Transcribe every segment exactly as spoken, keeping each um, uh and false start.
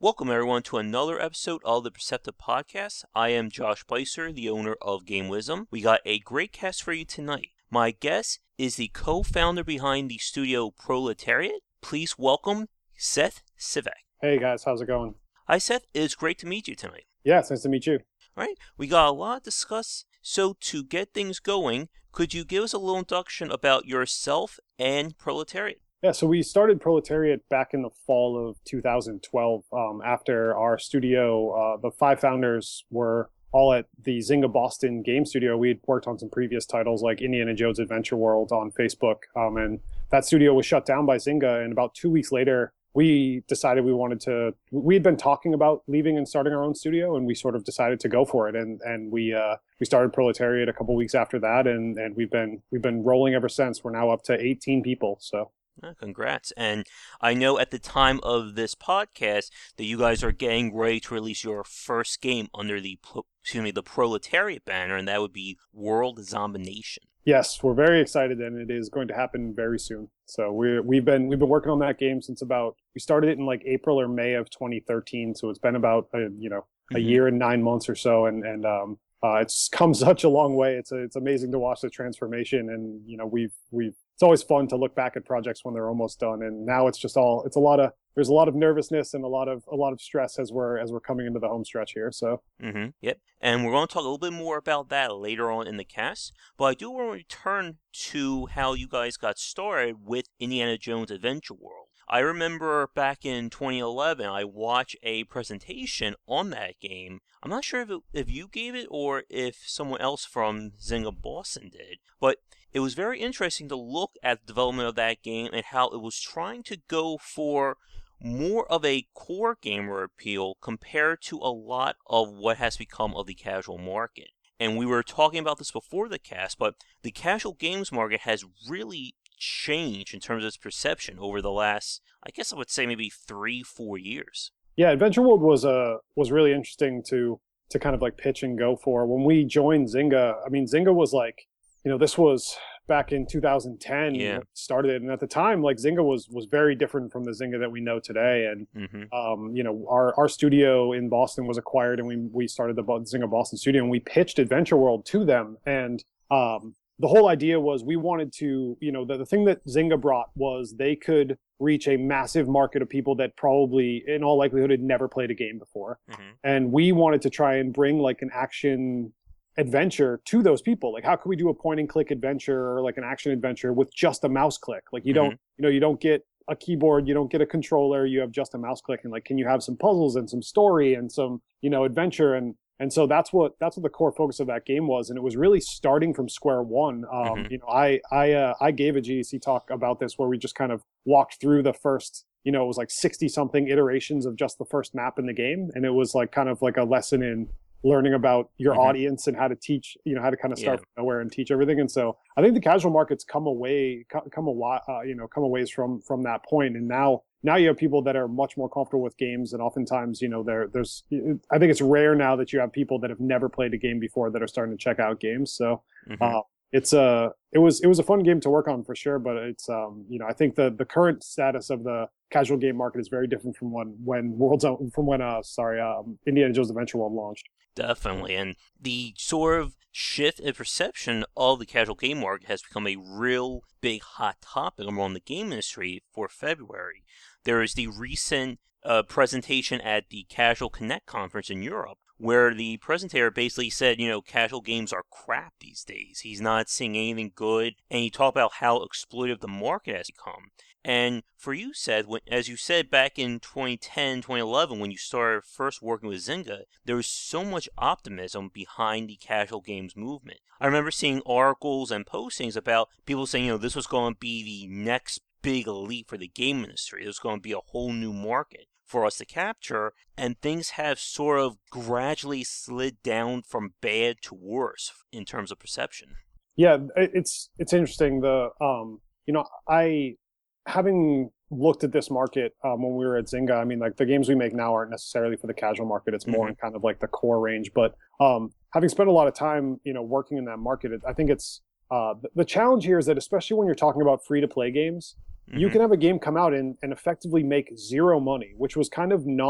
Welcome, everyone, to another episode of the Perceptive Podcast. I am Josh Beiser, the owner of Game Wisdom. We got a great cast for you tonight. My guest is the co-founder behind the studio Proletariat. Please welcome Seth Sivak. Hey, guys. How's it going? Hi, Seth. It's great to meet you tonight. Yeah, it's nice to meet you. All right. We got a lot to discuss. So to get things going, could you give us a little introduction about yourself and Proletariat? Yeah, so we started Proletariat back in the fall of two thousand twelve. Um, after our studio, uh, the five founders were all at the Zynga Boston game studio. We'd worked on some previous titles like Indiana Jones Adventure World on Facebook, um, and that studio was shut down by Zynga. And about two weeks later, we decided we wanted to. We had been talking about leaving and starting our own studio, and we sort of decided to go for it. And and we uh, we started Proletariat a couple weeks after that, and and we've been we've been rolling ever since. We're now up to eighteen people. So. Oh, congrats. And I know at the time of this podcast that you guys are getting ready to release your first game under the excuse me the Proletariat banner, and that would be World Zombination. Yes, we're very excited, and it is going to happen very soon. So we're we've been we've been working on that game since about we started it in like April or May of twenty thirteen. So it's been about a, you know a mm-hmm. year and nine months or so, and and um uh, it's come such a long way. It's a, it's amazing to watch the transformation, and you know we've we've. It's always fun to look back at projects when they're almost done, and now it's just all it's a lot of there's a lot of nervousness and a lot of a lot of stress as we're as we're coming into the home stretch here. So mm-hmm. Yep, and we're going to talk a little bit more about that later on in the cast, but I do want to return to how you guys got started with Indiana Jones Adventure World. I remember back in twenty eleven, I watched a presentation on that game. I'm not sure if it, if you gave it or if someone else from Zynga Boston did, but it was very interesting to look at the development of that game and how it was trying to go for more of a core gamer appeal compared to a lot of what has become of the casual market. And we were talking about this before the cast, but the casual games market has really changed in terms of its perception over the last, I guess I would say maybe three, four years. Yeah, Adventure World was uh, was really interesting to to kind of like pitch and go for. When we joined Zynga, I mean, Zynga was like, you know, this was back in two thousand ten yeah. started it. And at the time, like Zynga was was very different from the Zynga that we know today. And, mm-hmm. um, you know, our, our studio in Boston was acquired, and we, we started the Zynga Boston studio, and we pitched Adventure World to them. And um, the whole idea was we wanted to, you know, the, the thing that Zynga brought was they could reach a massive market of people that probably, in all likelihood, had never played a game before. Mm-hmm. And we wanted to try and bring like an action adventure to those people. Like, how can we do a point and click adventure or like an action adventure with just a mouse click? Like, you mm-hmm. don't, you know, you don't get a keyboard, you don't get a controller, you have just a mouse click. And like, can you have some puzzles and some story and some, you know, adventure? And and so that's what that's what the core focus of that game was. And it was really starting from square one. Um, mm-hmm. You know, I I uh, I gave a G D C talk about this where we just kind of walked through the first, you know, it was like sixty something iterations of just the first map in the game, and it was like kind of like a lesson in learning about your mm-hmm. audience and how to teach, you know, how to kind of start yeah. from nowhere and teach everything. And so I think the casual markets come away, come a lot, uh, you know, come a ways from from that point. And now, now you have people that are much more comfortable with games, and oftentimes, you know, there there's, I think it's rare now that you have people that have never played a game before that are starting to check out games. So mm-hmm. uh, it's a, it was it was a fun game to work on for sure. But it's, um, you know, I think the the current status of the casual game market is very different from when when World's from when uh sorry um, Indiana Jones Adventure World launched. Definitely, and the sort of shift in perception of the casual game market has become a real big hot topic around the game industry for February. There is the recent uh, presentation at the Casual Connect conference in Europe, where the presenter basically said, you know, casual games are crap these days. He's not seeing anything good, and he talked about how exploitive the market has become. And for you, Seth, when, as you said back in twenty ten, twenty eleven, when you started first working with Zynga, there was so much optimism behind the casual games movement. I remember seeing articles and postings about people saying, you know, this was going to be the next big leap for the game industry. It was going to be a whole new market for us to capture, and things have sort of gradually slid down from bad to worse in terms of perception. Yeah, it's it's interesting. The um, you know, I having looked at this market um, when we were at Zynga, I mean, like the games we make now aren't necessarily for the casual market. It's more mm-hmm. in kind of like the core range. But um, having spent a lot of time, you know, working in that market, I think it's uh, the, the challenge here is that especially when you're talking about free to play games, mm-hmm. you can have a game come out and, and effectively make zero money, which was kind of not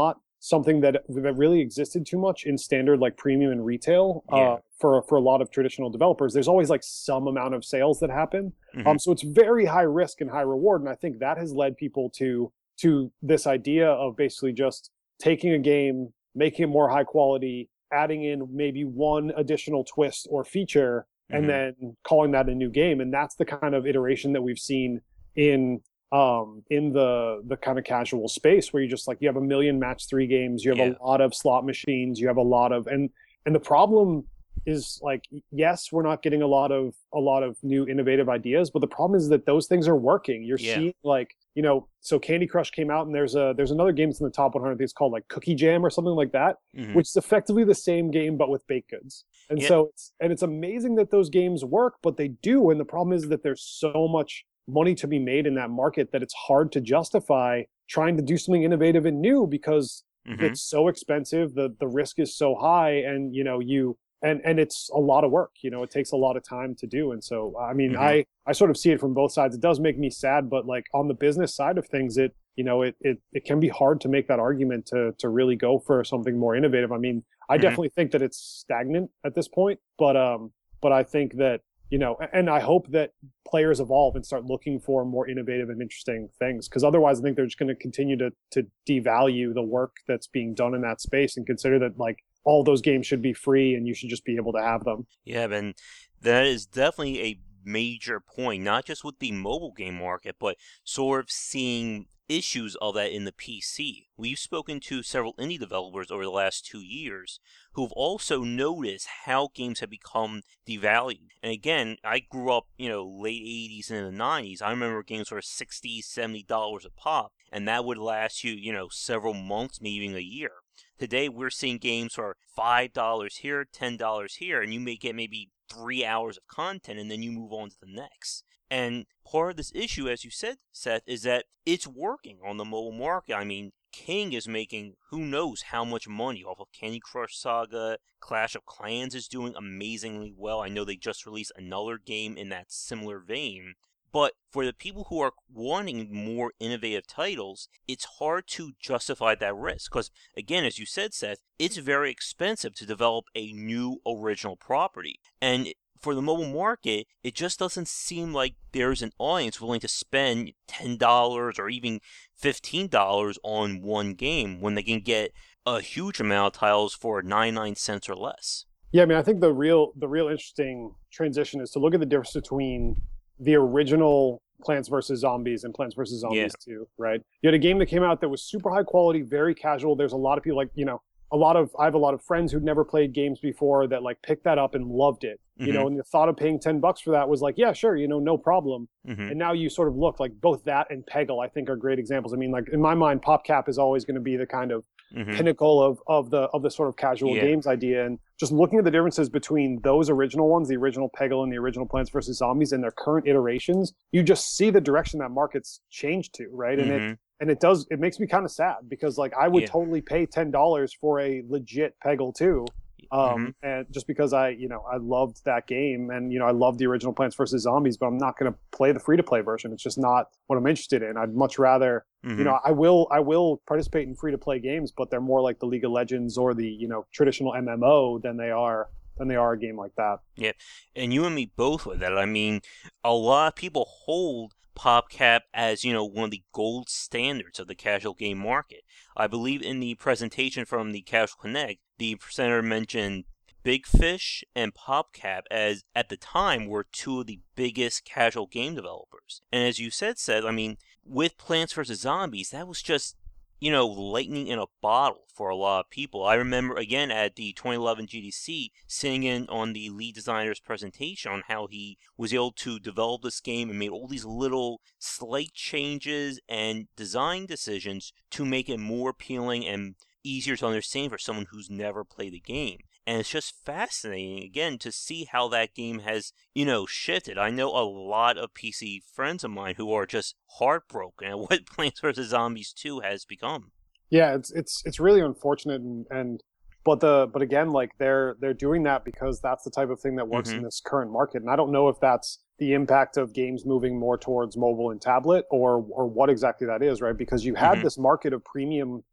something that that really existed too much in standard like premium and retail uh, Yeah. for for a lot of traditional developers. There's always like some amount of sales that happen, hmm um, so it's very high risk and high reward, and I think that has led people to to this idea of basically just taking a game, making it more high quality, adding in maybe one additional twist or feature, and hmm then calling that a new game. And that's the kind of iteration that we've seen in um in the the kind of casual space where you just like you have a million match three games, you have Yeah. a lot of slot machines, you have a lot of and and the problem is like yes, we're not getting a lot of a lot of new innovative ideas, but the problem is that those things are working. You're Yeah. seeing like, you know, so Candy Crush came out and there's a there's another game that's in the top one hundred, I think it's called like Cookie Jam or something like that, hmm which is effectively the same game but with baked goods. And Yeah. so it's and it's amazing that those games work, but they do. And the problem is that there's so much money to be made in that market that it's hard to justify trying to do something innovative and new because hmm it's so expensive, the the risk is so high, and you know you and and it's a lot of work. You know, it takes a lot of time to do. And so I mean, hmm I I sort of see it from both sides. It does make me sad, but like on the business side of things, it you know it it it can be hard to make that argument to to really go for something more innovative. I mean, I hmm definitely think that it's stagnant at this point, but um but I think that you know, and I hope that players evolve and start looking for more innovative and interesting things, because otherwise I think they're just going to continue to to devalue the work that's being done in that space and consider that like all those games should be free and you should just be able to have them. Yeah, and that is definitely a major point, not just with the mobile game market, but sort of seeing issues of that in the P C. We've spoken to several indie developers over the last two years who've also noticed how games have become devalued. And again, I grew up, you know, late eighties and in the nineties. I remember games were sixty dollars, seventy dollars a pop, and that would last you, you know, several months, maybe even a year. Today, we're seeing games for five dollars here, ten dollars here, and you may get maybe three hours of content, and then you move on to the next. And part of this issue, as you said, Seth, is that it's working on the mobile market. I mean, King is making who knows how much money off of Candy Crush Saga. Clash of Clans is doing amazingly well. I know they just released another game in that similar vein. But for the people who are wanting more innovative titles, it's hard to justify that risk. Because, again, as you said, Seth, it's very expensive to develop a new original property. And for the mobile market, it just doesn't seem like there's an audience willing to spend ten dollars or even fifteen dollars on one game when they can get a huge amount of titles for ninety-nine cents or less. Yeah, I mean, I think the real the real interesting transition is to look at the difference between the original Plants versus Zombies and Plants versus Zombies Yeah. two, right? You had a game that came out that was super high quality, very casual. There's a lot of people like, you know, a lot of I have a lot of friends who'd never played games before that like picked that up and loved it. You Mhm. know, and the thought of paying ten bucks for that was like, yeah, sure, you know, no problem. Mhm. And now you sort of look like both that and Peggle, I think, are great examples. I mean, like in my mind, PopCap is always going to be the kind of Mhm. pinnacle of of the of the sort of casual Yeah. games idea. And just looking at the differences between those original ones, the original Peggle and the original Plants versus Zombies, and their current iterations, you just see the direction that market's changed to, right? And it Mhm. and it does it makes me kind of sad because like I would Yeah. totally pay ten dollars for a legit Peggle two. Um, Mhm. and just because I, you know, I loved that game and, you know, I loved the original Plants versus Zombies, but I'm not going to play the free to play version. It's just not what I'm interested in. I'd much rather, Mhm. you know, I will, I will participate in free to play games, but they're more like the League of Legends or the, you know, traditional M M O than they are, than they are a game like that. Yeah, and you and me both with that. I mean, a lot of people hold PopCap as, you know, one of the gold standards of the casual game market. I believe in the presentation from the Casual Connect, the presenter mentioned Big Fish and PopCap as, at the time, were two of the biggest casual game developers. And as you said, Seth, I mean, with Plants versus. Zombies, that was just, you know, lightning in a bottle for a lot of people. I remember, again, at the twenty eleven G D C, sitting in on the lead designer's presentation on how he was able to develop this game and made all these little slight changes and design decisions to make it more appealing and easier to understand for someone who's never played the game. And it's just fascinating, again, to see how that game has, you know, shifted. I know a lot of P C friends of mine who are just heartbroken at what Plants versus. Zombies two has become. Yeah, it's it's it's really unfortunate, and, and but the but again, like they're they're doing that because that's the type of thing that works Mhm. in this current market. And I don't know if that's the impact of games moving more towards mobile and tablet, or or what exactly that is, right? Because you had Mhm. this market of premium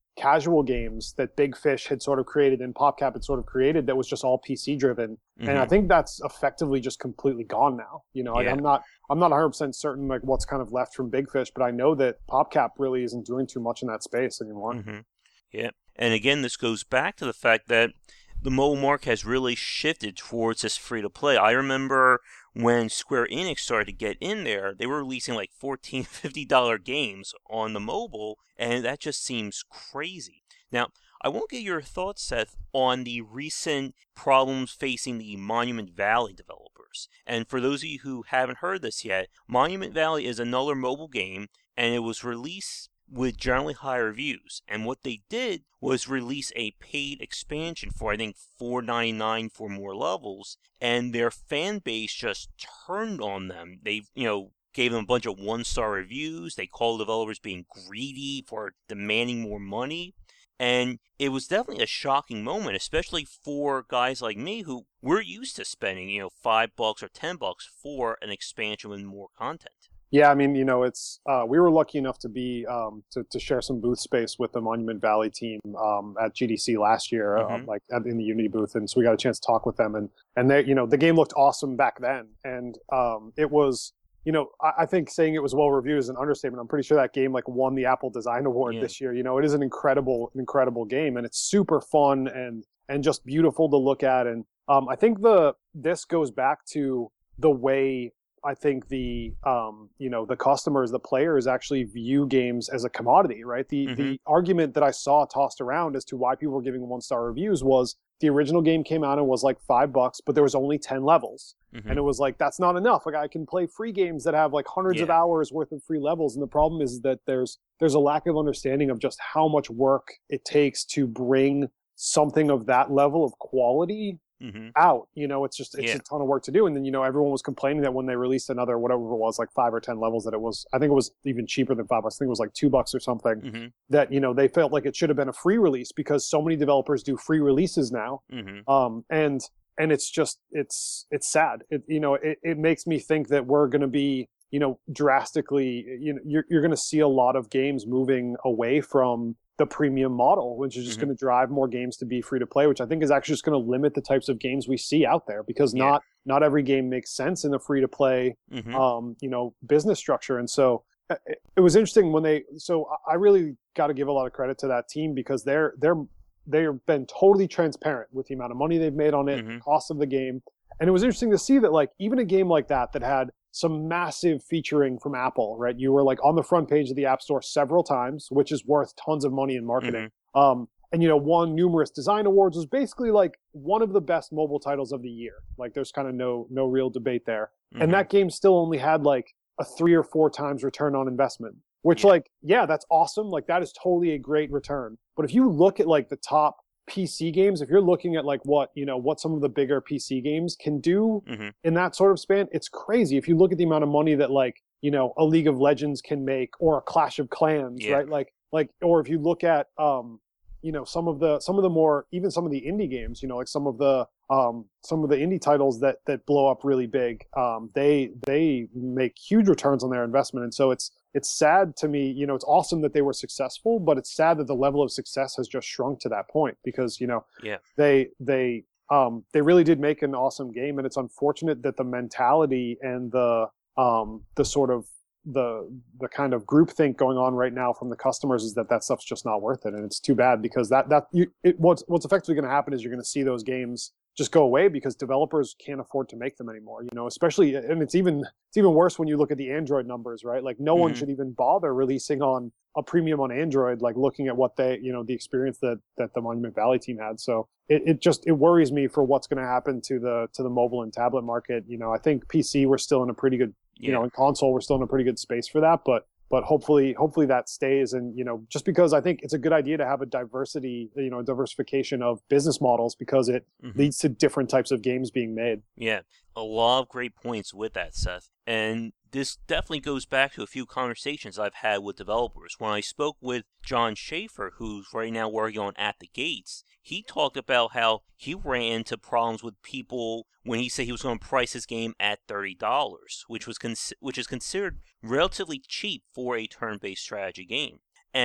casual games that Big Fish had sort of created and PopCap had sort of created that was just all P C driven. Mm-hmm. And I think that's effectively just completely gone now. You know, like yeah. I'm not I'm not one hundred percent certain like what's kind of left from Big Fish, but I know that PopCap really isn't doing too much in that space anymore. Mm-hmm. Yeah. And again, this goes back to the fact that the mobile market has really shifted towards this free-to-play. I remember when Square Enix started to get in there, they were releasing like fourteen dollars, fifty dollars games on the mobile, and that just seems crazy. Now, I won't get your thoughts, Seth, on the recent problems facing the Monument Valley developers. And for those of you who haven't heard this yet, Monument Valley is another mobile game, and it was released with generally high reviews. And what they did was release a paid expansion for, I think, four ninety-nine for more levels, and their fan base just turned on them. They, you know, gave them a bunch of one-star reviews. They called developers being greedy for demanding more money. And it was definitely a shocking moment, especially for guys like me who we're used to spending, you know, five bucks or ten bucks for an expansion with more content. Yeah, I mean, you know, it's uh, we were lucky enough to be um, to to share some booth space with the Monument Valley team um, at G D C last year, mm-hmm. uh, like in the Unity booth, and so we got a chance to talk with them, and and they, you know, the game looked awesome back then, and um, it was, you know, I, I think saying it was well reviewed is an understatement. I'm pretty sure that game like won the Apple Design Award yeah. this year. You know, it is an incredible, incredible game, and it's super fun and and just beautiful to look at, and um, I think the this goes back to the way I think the um, you know the customers, the players actually view games as a commodity, right? The mm-hmm. the argument that I saw tossed around as to why people were giving one star reviews was the original game came out and was like five bucks, but there was only ten levels, mm-hmm. and it was like that's not enough. Like I can play free games that have like hundreds yeah. of hours worth of free levels, and the problem is that there's there's a lack of understanding of just how much work it takes to bring something of that level of quality Mm-hmm. out. You know, it's just it's yeah. a ton of work to do. And then, you know, everyone was complaining that when they released another whatever it was, like five or ten levels, that it was, I think it was even cheaper than five bucks. I think it was like two bucks or something. Mm-hmm. That, you know, they felt like it should have been a free release because so many developers do free releases now. Mm-hmm. Um, and and it's just it's it's sad. It you know it, it makes me think that we're going to be, you know, drastically, you know, you're you're going to see a lot of games moving away from the premium model, which is just mm-hmm. going to drive more games to be free to play, which I think is actually just going to limit the types of games we see out there because yeah. not not every game makes sense in a free to play, mm-hmm. um, you know, business structure. And so it, it was interesting when they. So I really got to give a lot of credit to that team because they're they're they've been totally transparent with the amount of money they've made on it, mm-hmm. the cost of the game, and it was interesting to see that like even a game like that that had some massive featuring from Apple, right? You were like on the front page of the App Store several times, which is worth tons of money in marketing. Mm-hmm. Um, and, you know, won numerous design awards, was basically like one of the best mobile titles of the year. Like there's kind of no no real debate there. Mm-hmm. And that game still only had like a three or four times return on investment, which yeah. like, yeah, that's awesome. Like that is totally a great return. But if you look at like the top P C games, if you're looking at like what, you know, what some of the bigger P C games can do mm-hmm. in that sort of span, it's crazy. If you look at the amount of money that like, you know, a League of Legends can make or a Clash of Clans, yeah. right? Like, like, or if you look at, um, you know, some of the, some of the more, even some of the indie games, you know, like some of the, um, some of the indie titles that, that blow up really big, um, they, they make huge returns on their investment. And so it's, it's sad to me, you know, it's awesome that they were successful, but it's sad that the level of success has just shrunk to that point because, you know, yeah. they, they, um, they really did make an awesome game. And it's unfortunate that the mentality and the, um, the sort of the, the kind of groupthink going on right now from the customers is that that stuff's just not worth it. And it's too bad because that, that you, it, what's, what's effectively going to happen is you're going to see those games just go away because developers can't afford to make them anymore, you know, especially, and it's even, it's even worse when you look at the Android numbers, right? Like no mm-hmm. one should even bother releasing on a premium on Android, like looking at what they, you know, the experience that, that the Monument Valley team had. So it, it just, it worries me for what's going to happen to the, to the mobile and tablet market. You know, I think P C, we're still in a pretty good, you yeah. know, in console, we're still in a pretty good space for that, but But hopefully, hopefully that stays. And, you know, just because I think it's a good idea to have a diversity, you know, diversification of business models because it mm-hmm. leads to different types of games being made. Yeah, a lot of great points with that, Seth. And this definitely goes back to a few conversations I've had with developers. When I spoke with John Schaefer, who's right now working on At the Gates, he talked about how he ran into problems with people when he said he was going to price his game at thirty dollars, which was con- which is considered relatively cheap for a turn-based strategy game. And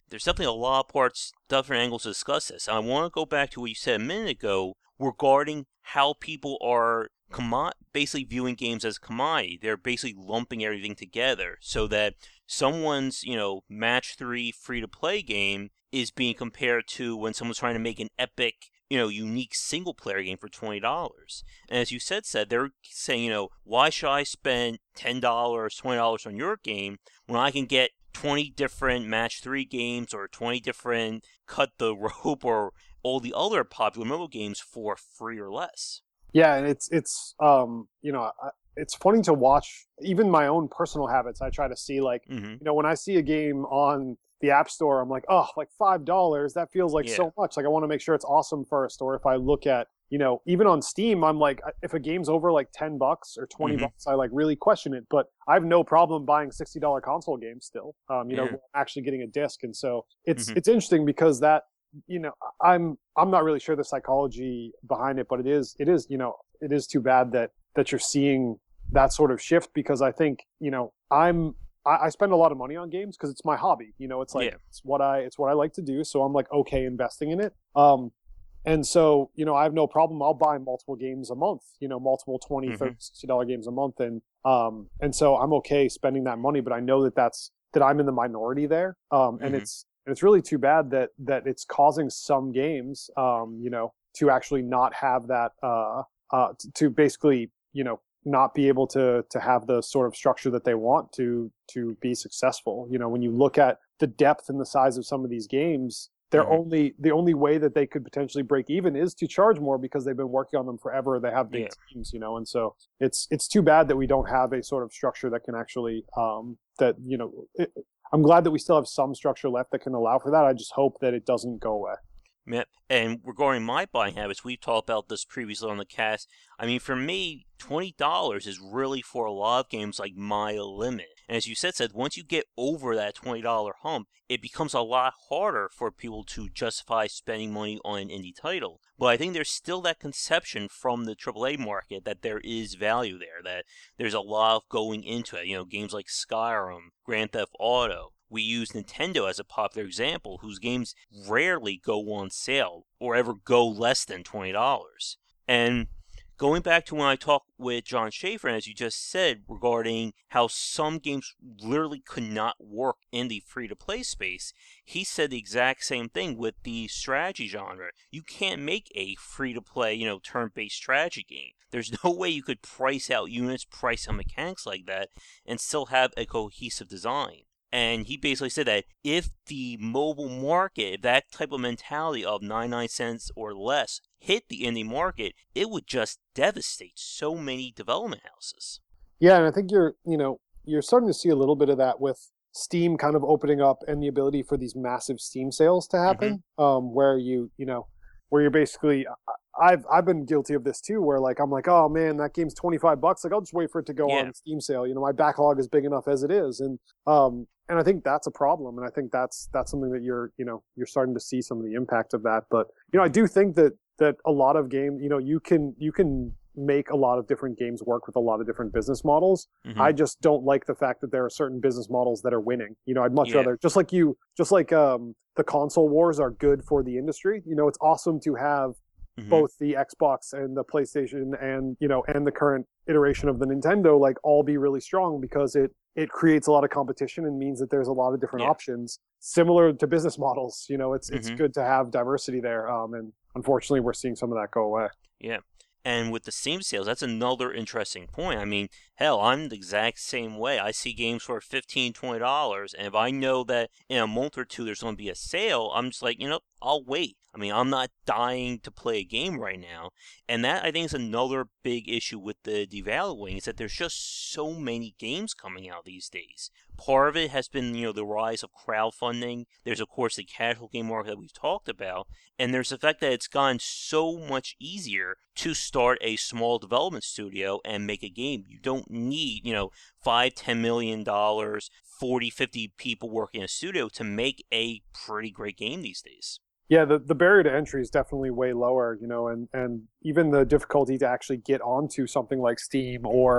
there's definitely a lot of parts, different angles to discuss this. And I want to go back to what you said a minute ago regarding how people are commo- basically viewing games as commodity. They're basically lumping everything together so that someone's, you know, match three free-to-play game is being compared to when someone's trying to make an epic, you know, unique single-player game for twenty dollars. And as you said, said they're saying, you know, why should I spend ten dollars, twenty dollars on your game when I can get twenty different match three games or twenty different cut the rope or all the other popular mobile games for free or less? Yeah, and it's it's um you know I, it's funny to watch even my own personal habits. I try to see like Mm-hmm. you know when I see a game on the App Store, I'm like, oh, like five dollars. That feels like Yeah. so much. Like I want to make sure it's awesome first. Or if I look at you know even on Steam, I'm like, if a game's over like ten bucks or twenty Mhm. bucks, I like really question it. But I have no problem buying sixty dollar console games still. Um, you know, Yeah. actually getting a disc, and so it's Mhm. it's interesting because that you know I'm I'm not really sure the psychology behind it, but it is it is you know it is too bad that that you're seeing that sort of shift because I think you know I'm I, I spend a lot of money on games because it's my hobby. You know, it's like Yeah. it's what I it's what I like to do. So I'm like okay investing in it. Um, and so you know I have no problem. I'll buy multiple games a month. You know, multiple twenty, Mhm. thirty, sixty dollar games a month, and um, and so I'm okay spending that money. But I know that that's that I'm in the minority there. Um, and Mhm. it's and it's really too bad that that it's causing some games, um, you know, to actually not have that, uh, uh, t- to basically, you know, not be able to to have the sort of structure that they want to to be successful. You know, when you look at the depth and the size of some of these games, they're Mhm. only the only way that they could potentially break even is to charge more because they've been working on them forever. They have big Yeah. teams, you know, and so it's it's too bad that we don't have a sort of structure that can actually um, that you know. It, I'm glad that we still have some structure left that can allow for that. I just hope that it doesn't go away. Yep. And regarding my buying habits, we've talked about this previously on the cast. I mean, for me, twenty dollars is really for a lot of games like my limit. And as you said, said once you get over that twenty dollars hump, it becomes a lot harder for people to justify spending money on an indie title. But I think there's still that conception from the triple A market that there is value there, that there's a lot of going into it. You know, games like Skyrim, Grand Theft Auto. We use Nintendo as a popular example, whose games rarely go on sale or ever go less than twenty dollars. And going back to when I talked with John Schaefer, and as you just said, regarding how some games literally could not work in the free-to-play space, he said the exact same thing with the strategy genre. You can't make a free-to-play, you know, turn-based strategy game. There's no way you could price out units, price out mechanics like that, and still have a cohesive design. And he basically said that if the mobile market, if that type of mentality of ninety-nine cents or less hit the indie market, it would just devastate so many development houses. Yeah, and I think you're, you know, you're starting to see a little bit of that with Steam kind of opening up and the ability for these massive Steam sales to happen, um, where you, you know, where you're basically, I- I've I've been guilty of this too, where like I'm like, oh man, that game's twenty-five bucks. Like I'll just wait for it to go Yeah. on Steam sale. You know, my backlog is big enough as it is, and um, and I think that's a problem, and I think that's that's something that you're, you know, you're starting to see some of the impact of that. But you know, I do think that that a lot of games, you know, you can you can make a lot of different games work with a lot of different business models. Mhm. I just don't like the fact that there are certain business models that are winning. You know, I'd much Yeah. rather, just like you, just like um, the console wars are good for the industry. You know, it's awesome to have Mhm. both the Xbox and the PlayStation and, you know, and the current iteration of the Nintendo, like all be really strong because it, it creates a lot of competition and means that there's a lot of different Yeah. options similar to business models. You know, it's, it's Mhm. good to have diversity there. Um, and unfortunately we're seeing some of that go away. Yeah. And with the Steam sales, that's another interesting point. I mean, hell, I'm the exact same way. I see games for fifteen dollars, twenty dollars, and if I know that in a month or two there's going to be a sale, I'm just like, you know, I'll wait. I mean, I'm not dying to play a game right now. And that, I think, is another big issue with the devaluing, is that there's just so many games coming out these days. Part of it has been, you know, the rise of crowdfunding. There's, of course, the casual game market that we've talked about. And there's the fact that it's gotten so much easier to start a small development studio and make a game. You don't need, you know, five, ten million dollars, forty, fifty people working in a studio to make a pretty great game these days. Yeah, the, the barrier to entry is definitely way lower, you know, and, and even the difficulty to actually get onto something like Steam or,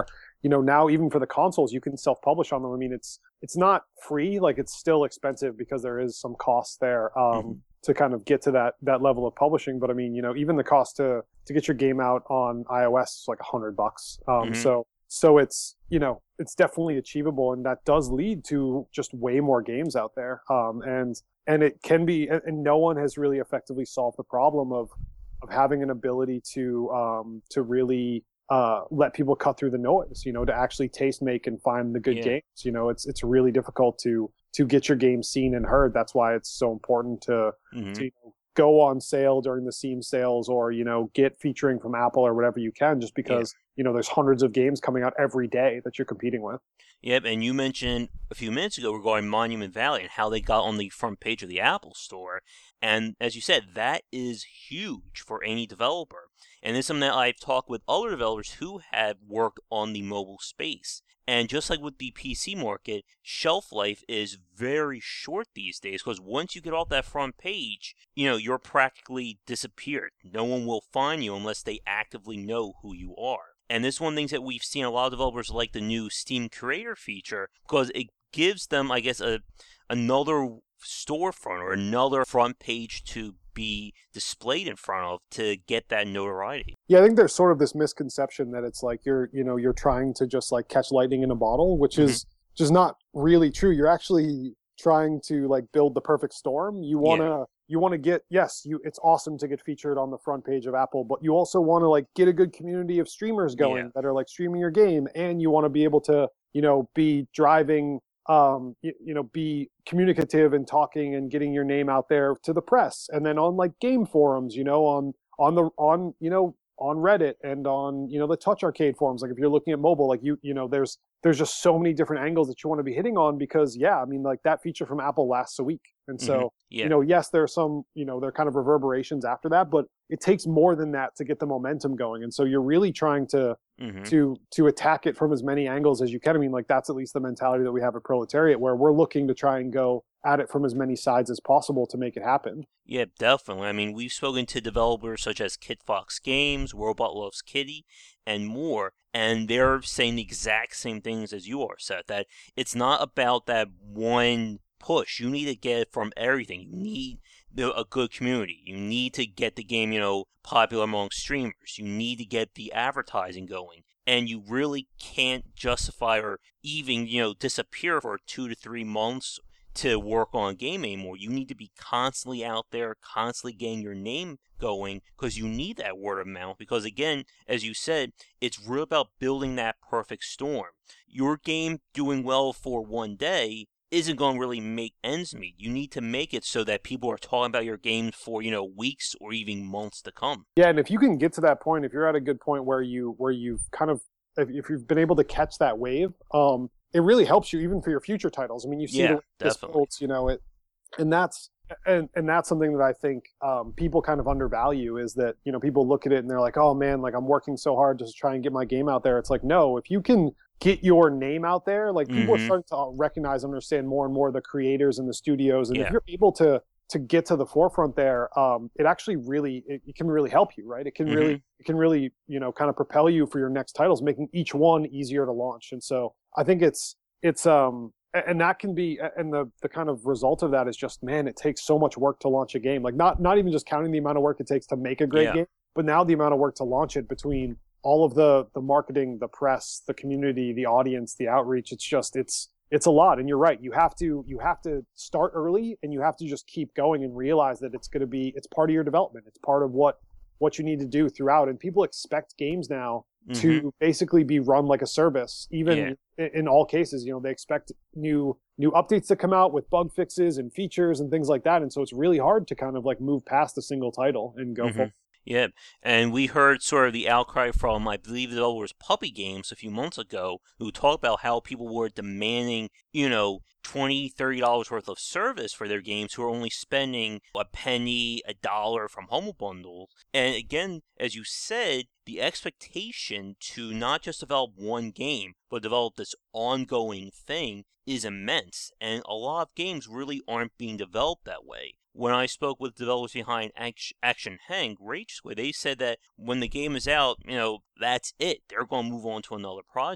you know, now even for the consoles, you can self-publish on them. I mean, it's it's not free, like it's still expensive because there is some cost there um, mm-hmm. to kind of get to that that level of publishing. But I mean, you know, even the cost to to get your game out on iOS is like a hundred bucks. Um, mm-hmm. So so it's you know it's definitely achievable, and that does lead to just way more games out there. Um, and and it can be, and, and no one has really effectively solved the problem of of having an ability to um, to really uh, let people cut through the noise, you know, to actually taste make and find the good yeah. games. You know, it's it's really difficult to to get your game seen and heard. That's why it's so important to, mm-hmm. to you know, go on sale during the Steam sales, or, you know, get featuring from Apple or whatever you can, just because, yeah. you know, there's hundreds of games coming out every day that you're competing with. Yep, and you mentioned a few minutes ago regarding Monument Valley and how they got on the front page of the Apple Store. And as you said, that is huge for any developer. And it's something that I've talked with other developers who have worked on the mobile space. And just like with the P C market, shelf life is very short these days, because once you get off that front page, you know, you're practically disappeared. No one will find you unless they actively know who you are. And this is one of the things that we've seen a lot of developers like the new Steam Creator feature, because it gives them, I guess, a another storefront or another front page to be displayed in front of to get that notoriety. Yeah, I think there's sort of this misconception that it's like you're, you know, you're trying to just like catch lightning in a bottle, which mm-hmm. is just not really true. You're actually trying to like build the perfect storm. You want to yeah. you want to get, yes, you it's awesome to get featured on the front page of Apple, but you also want to like get a good community of streamers going yeah. that are like streaming your game, and you want to be able to, you know, be driving um you, you know be communicative and talking and getting your name out there to the press, and then on like game forums, you know, on on the on you know on Reddit and on, you know, the Touch Arcade forums. Like if you're looking at mobile, like you you know there's there's just so many different angles that you want to be hitting on, because yeah, I mean, like that feature from Apple lasts a week. And so, mm-hmm. yeah. you know, yes, there are some, you know, there are kind of reverberations after that, but it takes more than that to get the momentum going. And so you're really trying to, mm-hmm. to, to attack it from as many angles as you can. I mean, like that's at least the mentality that we have at Proletariat, where we're looking to try and go at it from as many sides as possible to make it happen. Yeah, definitely. I mean, we've spoken to developers such as Kit Fox Games, Robot Loves Kitty, and more, and they're saying the exact same things as you are, Seth, that it's not about that one push. You need to get it from everything. You need a good community. You need to get the game, you know, popular among streamers. You need to get the advertising going. And you really can't justify or even, you know, disappear for two to three months to work on a game anymore. You need to be constantly out there, constantly getting your name going, because you need that word of mouth. Because again, as you said, it's real about building that perfect storm. Your game doing well for one day isn't going to really make ends meet. You need to make it so that people are talking about your game for, you know, weeks or even months to come. Yeah, and if you can get to that point, if you're at a good point where you where you've kind of if, if you've been able to catch that wave, um, it really helps you even for your future titles. I mean, you see yeah, the this builds, you know, it, and that's and and that's something that I think um, people kind of undervalue, is that, you know, people look at it and they're like, oh man, like I'm working so hard just to try and get my game out there. It's like, no, if you can get your name out there, like people mm-hmm. are starting to recognize and understand more and more the creators and the studios, and yeah. if you're able to to get to the forefront there, um, it actually really it, it can really help you, right? It can mm-hmm. really it can really, you know, kind of propel you for your next titles, making each one easier to launch. And so I think it's it's um and that can be, and the the kind of result of that is just, man, it takes so much work to launch a game. Like not not even just counting the amount of work it takes to make a great yeah. game, but now the amount of work to launch it, between all of the the marketing, the press, the community, the audience, the outreach. It's just it's it's a lot. And you're right. You have to you have to start early, and you have to just keep going and realize that it's going to be it's part of your development. It's part of what what you need to do throughout. And people expect games now mm-hmm. to basically be run like a service. Even yeah. in, in all cases, you know, they expect new new updates to come out with bug fixes and features and things like that. And so it's really hard to kind of like move past a single title and go mm-hmm. full. Yeah, and we heard sort of the outcry from, I believe it was Puppy Games a few months ago, who talked about how people were demanding, you know, twenty dollars, thirty dollars worth of service for their games, who are only spending a penny, a dollar from Humble Bundles. And again, as you said, the expectation to not just develop one game, but develop this ongoing thing is immense. And a lot of games really aren't being developed that way. When I spoke with developers behind Action Hank, Rage Squid, they said that when the game is out, you know, that's it. They're going to move on to another project.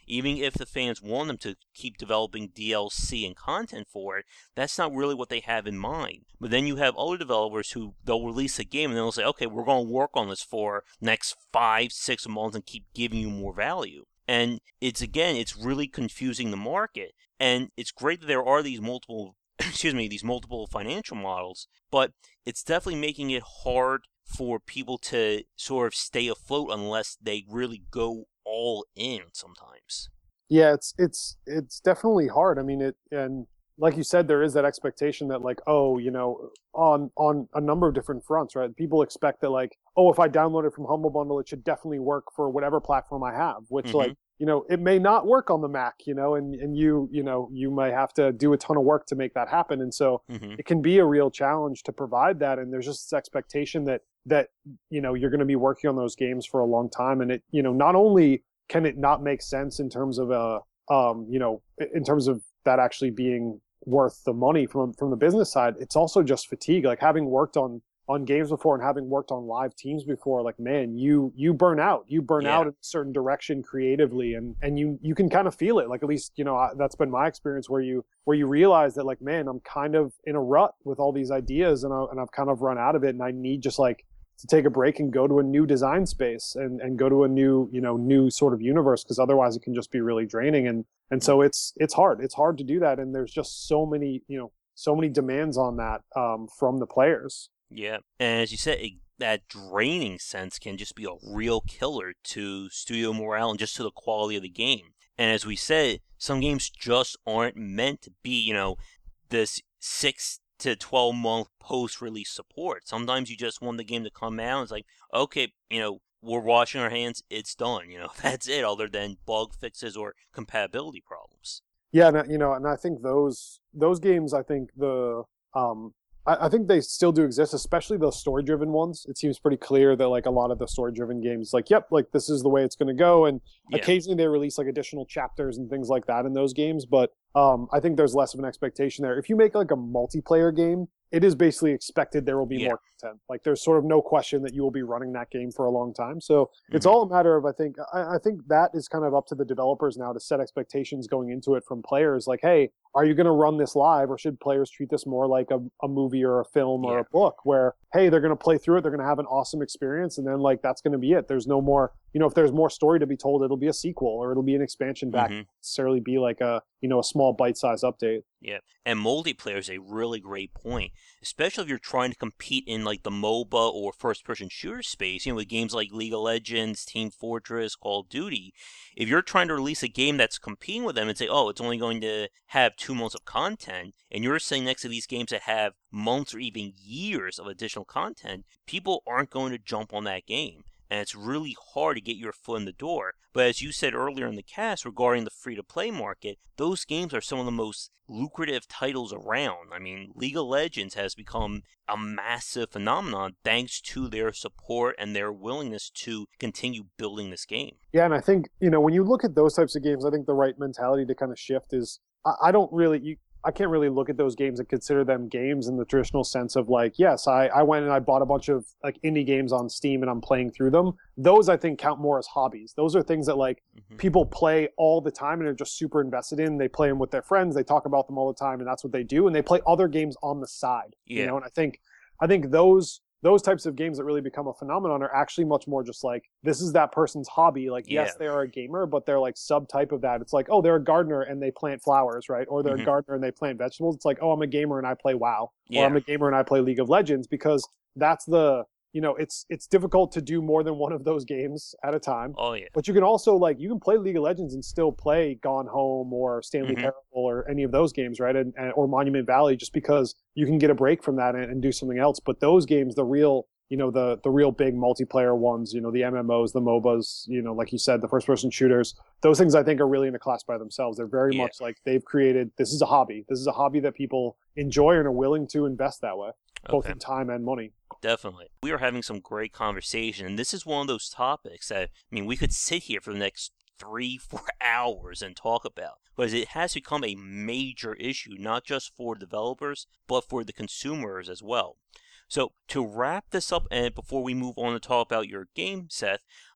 even if the fans want them to keep developing D L C and content for it, that's not really what they have in mind. But then you have other developers who they'll release a game and they'll say, okay, we're going to work on this for next five, six months and keep giving you more value. And it's, again, it's really confusing the market. And it's great that there are these multiple, excuse me, these multiple financial models, but it's definitely making it hard for people to sort of stay afloat unless they really go all in sometimes. Yeah, it's it's it's definitely hard. I mean, it and like you said, there is that expectation that like, oh, you know, on on a number of different fronts, right? People expect that like, oh, if I download it from Humble Bundle, it should definitely work for whatever platform I have, which mm-hmm. like, you know, it may not work on the Mac, you know, and, and you, you know, you might have to do a ton of work to make that happen. And so mm-hmm. it can be a real challenge to provide that. And there's just this expectation that, that, you know, you're going to be working on those games for a long time. And it, you know, not only can it not make sense in terms of, uh, um, you know, in terms of that actually being worth the money from, from the business side, it's also just fatigue. Like having worked on, on games before and having worked on live teams before, like, man, you, you burn out, you burn yeah. out in a certain direction creatively. And, and you, you can kind of feel it. Like, at least, you know, I, that's been my experience where you, where you realize that like, man, I'm kind of in a rut with all these ideas and I, and I've kind of run out of it. And I need just like to take a break and go to a new design space and, and go to a new, you know, new sort of universe. Cause otherwise it can just be really draining. And, and so it's, it's hard. It's hard to do that. And there's just so many, you know, so many demands on that um, from the players. Yeah, and as you said, it, that draining sense can just be a real killer to studio morale and just to the quality of the game. And as we said, some games just aren't meant to be, you know, this six to twelve month post-release support. Sometimes you just want the game to come out and it's like, okay, you know, we're washing our hands, it's done. You know, that's it, other than bug fixes or compatibility problems. Yeah, and, you know, and I think those those games, I think the... um. I think they still do exist, especially the story-driven ones. It seems pretty clear that like a lot of the story-driven games, like, yep, like this is the way it's going to go. And yeah. occasionally they release like additional chapters and things like that in those games. But um, I think there's less of an expectation there. If you make like a multiplayer game, it is basically expected there will be yeah. more content. Like there's sort of no question that you will be running that game for a long time. So mm-hmm. it's all a matter of, I think, I, I think that is kind of up to the developers now to set expectations going into it from players. Like, hey, are you going to run this live, or should players treat this more like a, a movie or a film or yeah. a book where, hey, they're going to play through it, they're going to have an awesome experience, and then like that's going to be it. There's no more, you know, if there's more story to be told, it'll be a sequel or it'll be an expansion back, mm-hmm. necessarily be like a, you know, a small bite-sized update. Yeah, and multiplayer is a really great point, especially if you're trying to compete in like the MOBA or first-person shooter space, you know, with games like League of Legends, Team Fortress, Call of Duty. If you're trying to release a game that's competing with them and say, oh, it's only going to have two months of content, and you're sitting next to these games that have months or even years of additional content, people aren't going to jump on that game. And it's really hard to get your foot in the door. But as you said earlier in the cast regarding the free-to-play market, those games are some of the most lucrative titles around. I mean, League of Legends has become a massive phenomenon thanks to their support and their willingness to continue building this game. Yeah, and I think, you know, when you look at those types of games, I think the right mentality to kind of shift is, I, I don't really... You, I can't really look at those games and consider them games in the traditional sense of like, yes, I, I went and I bought a bunch of like indie games on Steam and I'm playing through them. Those I think count more as hobbies. Those are things that like mm-hmm. people play all the time and are just super invested in. They play them with their friends. They talk about them all the time and that's what they do. And they play other games on the side, yeah. you know? And I think, I think those, those types of games that really become a phenomenon are actually much more just like, this is that person's hobby. Like, yeah. yes, they are a gamer, but they're like subtype of that. It's like, oh, they're a gardener and they plant flowers, right? Or they're mm-hmm. a gardener and they plant vegetables. It's like, oh, I'm a gamer and I play WoW. Yeah. Or I'm a gamer and I play League of Legends, because that's the, you know, it's it's difficult to do more than one of those games at a time. Oh, yeah. But you can also, like, you can play League of Legends and still play Gone Home or Stanley mm-hmm. Parable or any of those games, right? And, and or Monument Valley, just because you can get a break from that and, and do something else. But those games, the real... you know, the the real big multiplayer ones, you know, the M M Os, the MOBAs, you know, like you said, the first-person shooters, those things I think are really in a class by themselves. They're very yeah. much like they've created, this is a hobby. This is a hobby that people enjoy and are willing to invest that way, both okay. in time and money. Definitely. We are having some great conversation, and this is one of those topics that, I mean, we could sit here for the next three, four hours and talk about, because it has become a major issue, not just for developers, but for the consumers as well. So to wrap this up, and before we move on to talk about your game, Seth,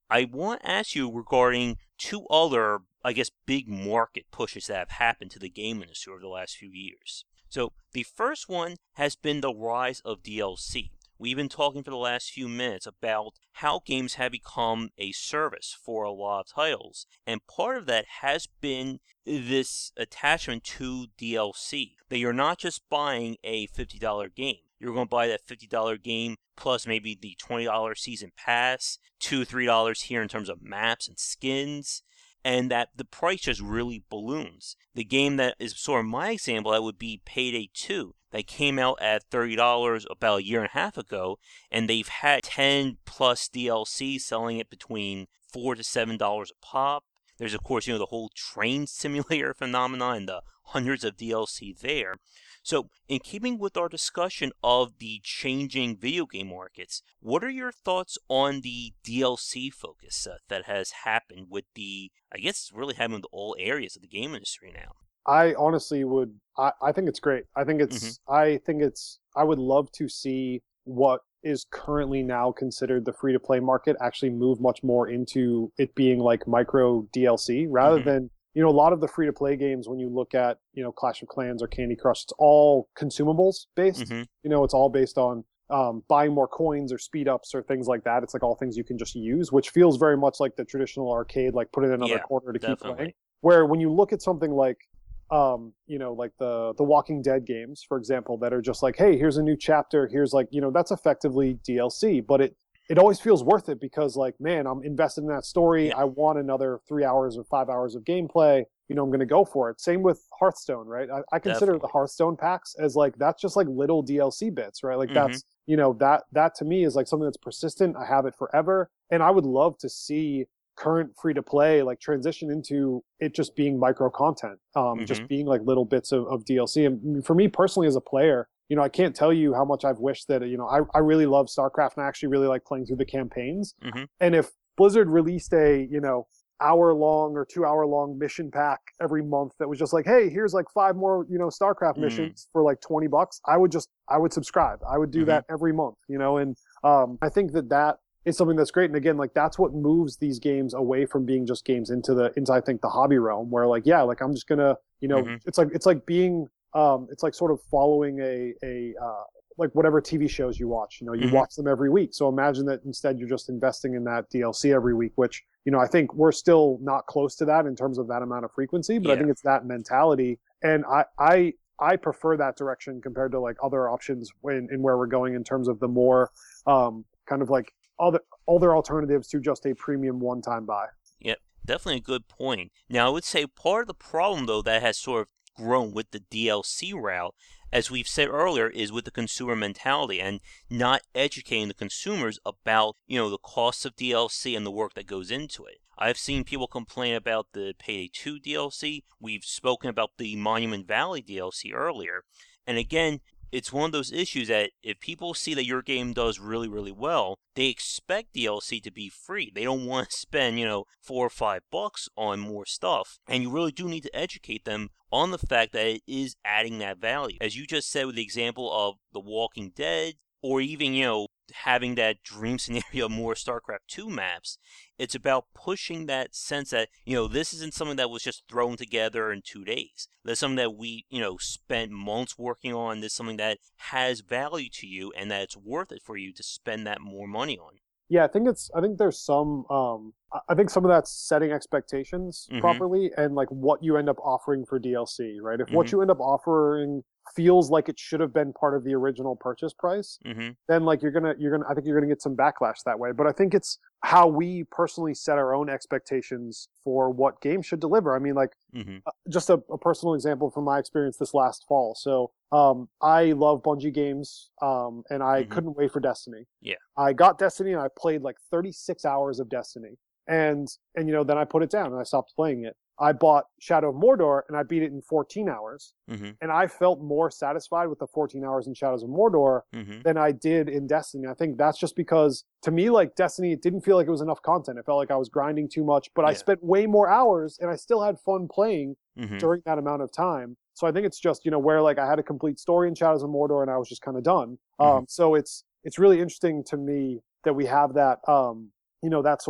I want to ask you regarding two other, I guess, big market pushes that have happened to the game industry over the last few years. So the first one has been the rise of D L C. We've been talking for the last few minutes about how games have become a service for a lot of titles. And part of that has been this attachment to D L C. That you're not just buying a fifty dollars game. You're going to buy that fifty dollars game plus maybe the twenty dollars season pass, two dollars, three dollars here in terms of maps and skins. And that the price just really balloons. The game that is sort of my example, that would be Payday two. That came out at thirty dollars about a year and a half ago, and they've had ten plus D L C selling it between four to seven dollars a pop. There's, of course, you know, the whole train simulator phenomenon and the hundreds of D L C there. So, in keeping with our discussion of the changing video game markets, what are your thoughts on the D L C focus uh, that has happened with the, I guess it's really happened with all areas of the game industry now? I honestly would, I, I think it's great. I think it's, mm-hmm. I think it's, I would love to see what is currently now considered the free-to-play market actually move much more into it being like micro D L C rather mm-hmm. than, you know, a lot of the free-to-play games, when you look at, you know, Clash of Clans or Candy Crush, it's all consumables based. Mm-hmm. You know, it's all based on um, buying more coins or speed ups or things like that. It's like all things you can just use, which feels very much like the traditional arcade, like put it in another yeah, corner to definitely. keep playing. Where when you look at something like, um, you know, like the the Walking Dead games, for example, that are just like, hey, here's a new chapter, here's like, you know, that's effectively D L C, but it it always feels worth it because, like, man, I'm invested in that story. Yeah. I want another three hours or five hours of gameplay. You know, I'm going to go for it. Same with Hearthstone, right? I, I consider Definitely. the Hearthstone packs as like, that's just like little D L C bits, right? Like mm-hmm. that's, you know, that, that to me is like something that's persistent. I have it forever. And I would love to see current free to play like transition into it just being micro content, um, mm-hmm. just being like little bits of, of D L C. And for me personally as a player, you know, I can't tell you how much I've wished that, you know, I, I really love StarCraft and I actually really like playing through the campaigns. Mm-hmm. And if Blizzard released a, you know, hour long or two hour long mission pack every month that was just like, hey, here's like five more, you know, StarCraft mm-hmm. missions for like twenty bucks, I would just, I would subscribe. I would do mm-hmm. that every month, you know, and um, I think that that is something that's great. And again, like that's what moves these games away from being just games into the, into, I think, the hobby realm where like, yeah, like I'm just gonna, you know, mm-hmm. it's like, it's like being, Um, it's like sort of following a, a uh, like whatever T V shows you watch, you know, you mm-hmm. watch them every week. So imagine that instead you're just investing in that D L C every week, which, you know, I think we're still not close to that in terms of that amount of frequency, but yeah. I think it's that mentality. And I, I, I prefer that direction compared to like other options in, in where we're going in terms of the more um, kind of like other, other alternatives to just a premium one-time buy. Yep, definitely a good point. Now, I would say part of the problem, though, that has sort of grown with the D L C route, as we've said earlier, is with the consumer mentality and not educating the consumers about, you know, the costs of D L C and the work that goes into it. I've seen people complain about the Payday two D L C. We've spoken about the Monument Valley D L C earlier. And again, it's one of those issues that if people see that your game does really, really well, they expect D L C to be free. They don't want to spend, you know, four or five bucks on more stuff. And you really do need to educate them on the fact that it is adding that value. As you just said with the example of The Walking Dead, or even, you know, having that dream scenario of more StarCraft two maps, it's about pushing that sense that, you know, this isn't something that was just thrown together in two days. That's something that we, you know, spent months working on. This is something that has value to you and that it's worth it for you to spend that more money on. Yeah, I think it's, I think there's some, um, I think some of that's setting expectations mm-hmm. properly and like what you end up offering for D L C, right? If mm-hmm. what you end up offering feels like it should have been part of the original purchase price, mm-hmm. then like you're gonna, you're gonna, I think you're gonna get some backlash that way. But I think it's how we personally set our own expectations for what games should deliver. I mean, like mm-hmm. uh, just a, a personal example from my experience this last fall. So um, I love Bungie games, um, and I mm-hmm. couldn't wait for Destiny. Yeah, I got Destiny and I played like thirty-six hours of Destiny. And, and, you know, then I put it down and I stopped playing it. I bought Shadow of Mordor and I beat it in fourteen hours. Mm-hmm. And I felt more satisfied with the fourteen hours in Shadows of Mordor mm-hmm. than I did in Destiny. I think that's just because, to me, like Destiny, it didn't feel like it was enough content. It felt like I was grinding too much, but yeah. I spent way more hours and I still had fun playing mm-hmm. during that amount of time. So I think it's just, you know, where like I had a complete story in Shadows of Mordor and I was just kind of done. Mm-hmm. Um, so it's, it's really interesting to me that we have that, um, you know, that sort of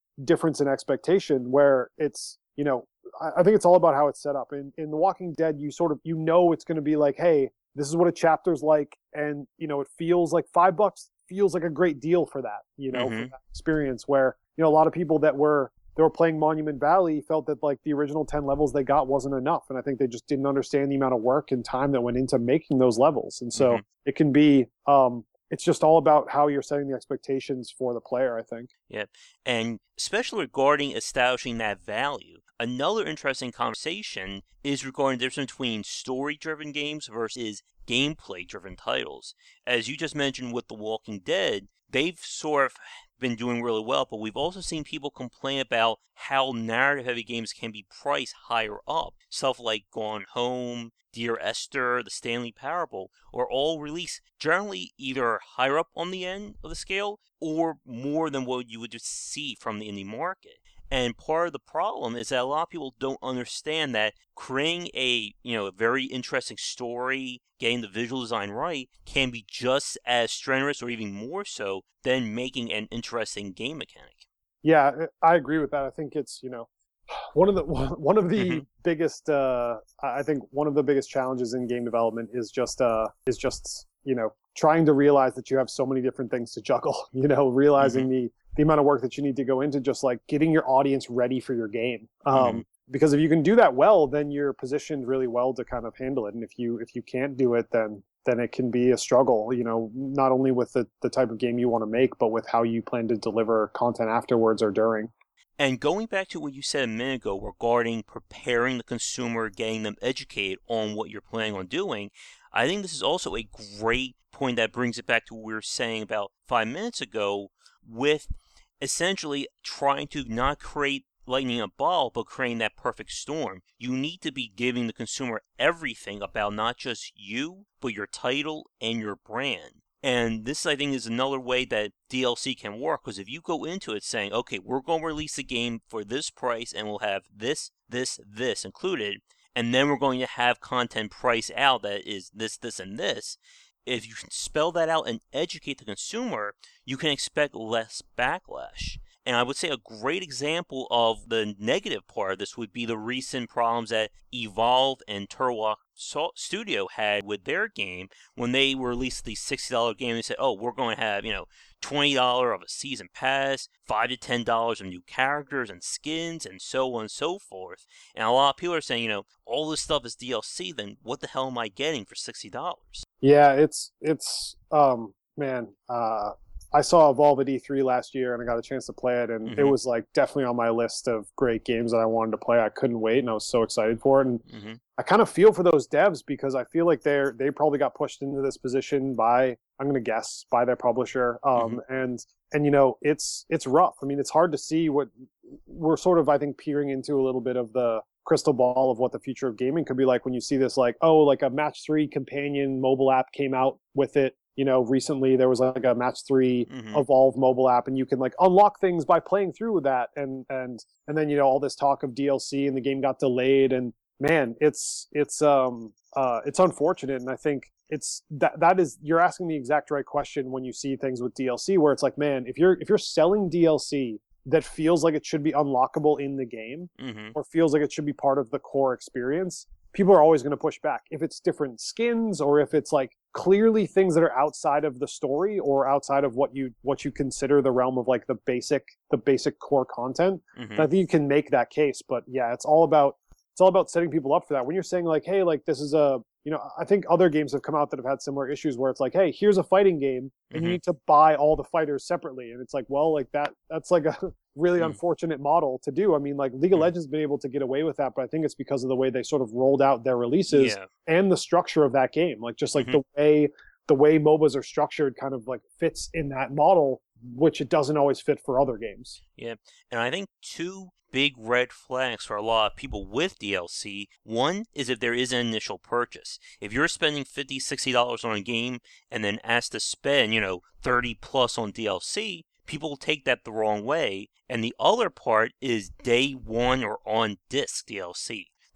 difference in expectation where it's, you know, I, I think it's all about how it's set up. In in The Walking Dead, you sort of, you know, it's going to be like, hey, this is what a chapter's like, and you know, it feels like five bucks feels like a great deal for that, you know, Mm-hmm. for that experience. Where, you know, a lot of people that were they were playing Monument Valley felt that like the original ten levels they got wasn't enough, and I think they just didn't understand the amount of work and time that went into making those levels. And so Mm-hmm. it can be, um, it's just all about how you're setting the expectations for the player, I think. Yep. And especially regarding establishing that value, another interesting conversation is regarding the difference between story-driven games versus gameplay-driven titles. As you just mentioned with The Walking Dead, they've sort of been doing really well, but we've also seen people complain about how narrative-heavy games can be priced higher up. Stuff like Gone Home, Dear Esther, The Stanley Parable, are all released generally either higher up on the end of the scale or more than what you would just see from the indie market. And part of the problem is that a lot of people don't understand that creating a, you know, a very interesting story, getting the visual design right, can be just as strenuous or even more so than making an interesting game mechanic. Yeah, I agree with that. I think it's, you know, one of the one of the Mhm. biggest uh I think one of the biggest challenges in game development is just uh is just, you know, trying to realize that you have so many different things to juggle, you know, realizing Mhm. the the amount of work that you need to go into just like getting your audience ready for your game. Mhm. Um because if you can do that well, then you're positioned really well to kind of handle it. And if you if you can't do it, then then it can be a struggle, you know, not only with the, the type of game you want to make, but with how you plan to deliver content afterwards or during. And going back to what you said a minute ago regarding preparing the consumer, getting them educated on what you're planning on doing, I think this is also a great point that brings it back to what we were saying about five minutes ago with essentially trying to not create lightning in a ball, but creating that perfect storm. You need to be giving the consumer everything about not just you, but your title and your brand. And this, I think, is another way that D L C can work, because if you go into it saying, okay, we're going to release the game for this price and we'll have this, this, this included, and then we're going to have content priced out that is this, this, and this, if you can spell that out and educate the consumer, you can expect less backlash. And I would say a great example of the negative part of this would be the recent problems that Evolve and Turlock Studio had with their game when they released the sixty dollars game. They said, oh, we're going to have, you know, twenty dollars of a season pass, five to ten dollars of new characters and skins, and so on and so forth. And a lot of people are saying, you know, all this stuff is D L C, then what the hell am I getting for sixty dollars? Yeah, it's it's um man, uh I saw Evolve at E three last year and I got a chance to play it, and Mm-hmm. it was like definitely on my list of great games that I wanted to play. I couldn't wait and I was so excited for it. And Mm-hmm. I kind of feel for those devs because I feel like they're they probably got pushed into this position by, I'm going to guess, by their publisher. Um Mm-hmm. and and you know, it's it's rough. I mean, it's hard to see what we're sort of, I think, peering into a little bit of the crystal ball of what the future of gaming could be like when you see this, like, oh, like a match three companion mobile app came out with it. You know, recently there was like a match three Mm-hmm. Evolve mobile app, and you can like unlock things by playing through with that. And and and then, you know, all this talk of D L C and the game got delayed. And man, it's it's um uh it's unfortunate. And I think it's that that is, you're asking the exact right question when you see things with D L C, where it's like, man, if you're if you're selling D L C that feels like it should be unlockable in the game, Mm-hmm. or feels like it should be part of the core experience, people are always going to push back. If it's different skins, or if it's like clearly things that are outside of the story or outside of what you what you consider the realm of like the basic the basic core content, Mm-hmm. I think you can make that case. But yeah, it's all about it's all about setting people up for that. When you're saying like, hey, like this is a, you know, I think other games have come out that have had similar issues where it's like, hey, here's a fighting game and Mhm. you need to buy all the fighters separately. And it's like, well, like that, that's like a really Mm. unfortunate model to do. I mean, like League of Mm. Legends has been able to get away with that, but I think it's because of the way they sort of rolled out their releases Yeah. and the structure of that game. Like just like Mhm. the way the way M O B As are structured kind of like fits in that model, which it doesn't always fit for other games. Yeah. And I think two big red flags for a lot of people with D L C. One is if there is an initial purchase. If you're spending fifty dollars, sixty dollars on a game and then asked to spend, you know, thirty plus on D L C, people take that the wrong way. And the other part is day one or on disc D L C.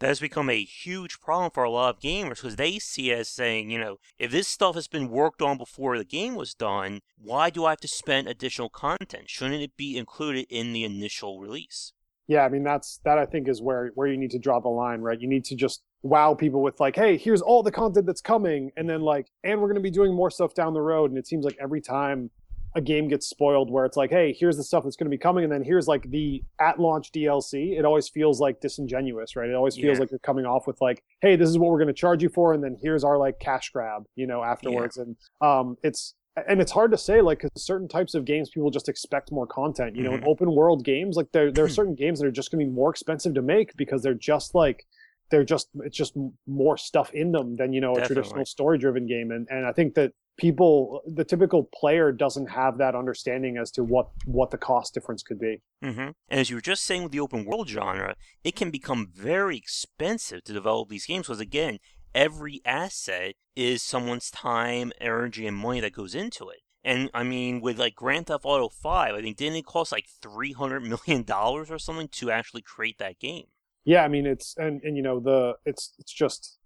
that has become a huge problem for a lot of gamers because they see it as saying, you know, if this stuff has been worked on before the game was done, why do I have to spend additional content? Shouldn't it be included in the initial release? Yeah, I mean, that's that I think is where where you need to draw the line, right? You need to just wow people with like, hey, here's all the content that's coming, and then like, and we're going to be doing more stuff down the road. And it seems like every time a game gets spoiled where it's like, hey, here's the stuff that's going to be coming, and then here's like the at launch D L C, it always feels like disingenuous, right? It always feels Yeah. like you're coming off with like, hey, this is what we're going to charge you for, and then here's our like cash grab, you know, afterwards. And um it's and it's hard to say, like, because certain types of games people just expect more content, you know. Mhm. In open world games, like there there are certain games that are just going to be more expensive to make because they're just like they're just it's just m- more stuff in them than, you know, a Definitely. traditional story driven game. And and I think that people, the typical player, doesn't have that understanding as to what what the cost difference could be. hmm And as you were just saying with the open world genre, it can become very expensive to develop these games because, again, every asset is someone's time, energy, and money that goes into it. And I mean, with like Grand Theft Auto five, I think didn't it cost like three hundred million dollars or something to actually create that game? Yeah, I mean, it's and and you know, the it's it's just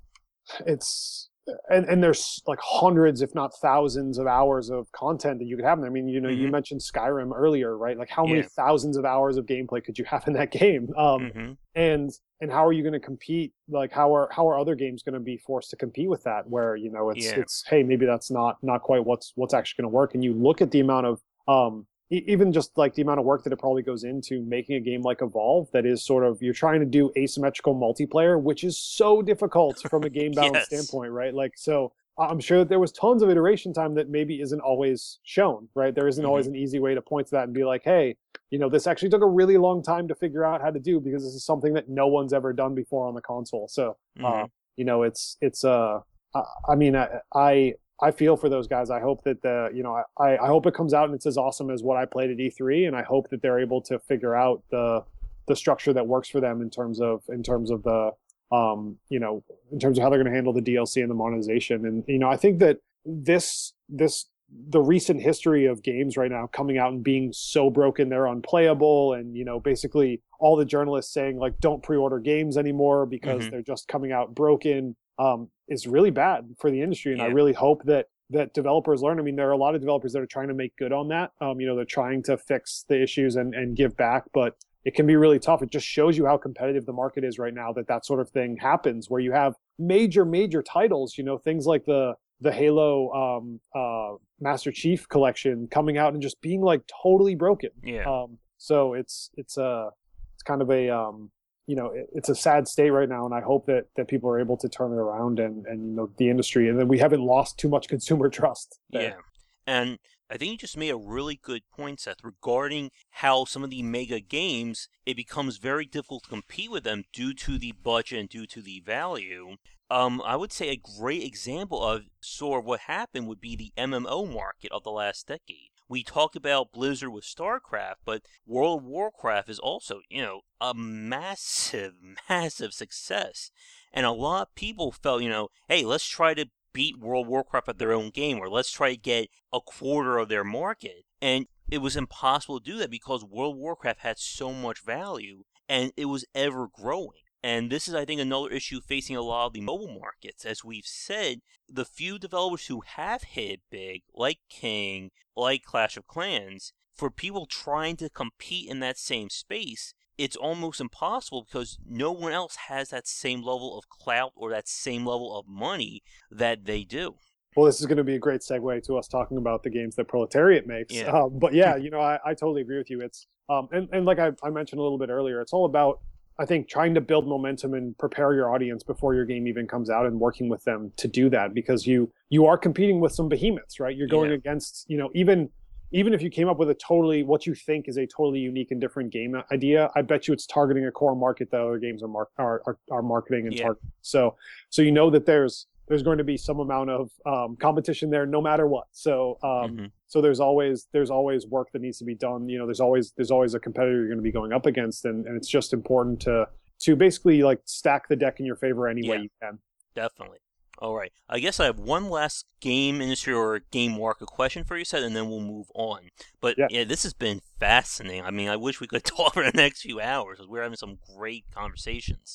it's and and there's like hundreds, if not thousands, of hours of content that you could have in there. I mean, you know, you Mhm. mentioned Skyrim earlier, right? Like, how many Yeah. thousands of hours of gameplay could you have in that game? Um, hmm and and how are you going to compete? Like, how are how are other games going to be forced to compete with that? Where, you know, it's Yeah. it's hey, maybe that's not not quite what's what's actually going to work. And you look at the amount of um e- even just like the amount of work that it probably goes into making a game like Evolve that is sort of, you're trying to do asymmetrical multiplayer, which is so difficult from a game balance Yes. standpoint, right? Like, so I'm sure that there was tons of iteration time that maybe isn't always shown, right? There isn't always an easy way to point to that and be like, hey, you know, this actually took a really long time to figure out how to do because this is something that no one's ever done before on the console. So, hmm uh, you know, it's it's uh, I, I mean, I, I I feel for those guys. I hope that the, you know, I, I hope it comes out and it's as awesome as what I played at E three, and I hope that they're able to figure out the the structure that works for them in terms of in terms of the um you know, in terms of how they're going to handle the D L C and the monetization. And you know, I think that this this the recent history of games right now coming out and being so broken they're unplayable, and you know, basically all the journalists saying like don't pre-order games anymore because Mhm. they're just coming out broken, um, is really bad for the industry. And I Yeah. really hope that that developers learn. I mean, there are a lot of developers that are trying to make good on that. Um, you know, they're trying to fix the issues and, and give back, but it can be really tough. It just shows you how competitive the market is right now, that that sort of thing happens where you have major, major titles, you know, things like the the Halo um, uh, Master Chief collection coming out and just being like totally broken. Yeah. Um, so it's it's a it's kind of a um, you know, it, it's a sad state right now, and I hope that that people are able to turn it around and and you know, the industry, and then we haven't lost too much consumer trust there. Yeah. And I think you just made a really good point, Seth, regarding how some of the mega games, it becomes very difficult to compete with them due to the budget and due to the value. Um, I would say a great example of sort of what happened would be the M M O market of the last decade. We talk about Blizzard with StarCraft, but World of Warcraft is also, you know, a massive, massive success. And a lot of people felt, you know, hey, let's try to beat World of Warcraft at their own game, or let's try to get a quarter of their market. And it was impossible to do that because World of Warcraft had so much value and it was ever growing. And this is, I think, another issue facing a lot of the mobile markets. As we've said, the few developers who have hit big, like King, like Clash of Clans, for people trying to compete in that same space, it's almost impossible because no one else has that same level of clout or that same level of money that they do. Well, this is going to be a great segue to us talking about the games that Proletariat makes. Yeah. Um, but yeah, you know, I, I totally agree with you. It's um, and, and like I, I mentioned a little bit earlier, it's all about, I think, trying to build momentum and prepare your audience before your game even comes out and working with them to do that, because you you are competing with some behemoths, right? You're going Yeah. against, you know, even even if you came up with a totally, what you think is a totally unique and different game idea, I bet you it's targeting a core market that other games are mar- are, are, are marketing and Yeah. targeting. So so you know that there's there's going to be some amount of um, competition there no matter what. So um, Mhm. so there's always there's always work that needs to be done. You know, there's always there's always a competitor you're going to be going up against, and, and it's just important to to basically like stack the deck in your favor any way Yeah. you can. Definitely. All right. I guess I have one last game industry or game market question for you, Seth, and then we'll move on. But Yeah. yeah, this has been fascinating. I mean, I wish we could talk for the next few hours because we're having some great conversations.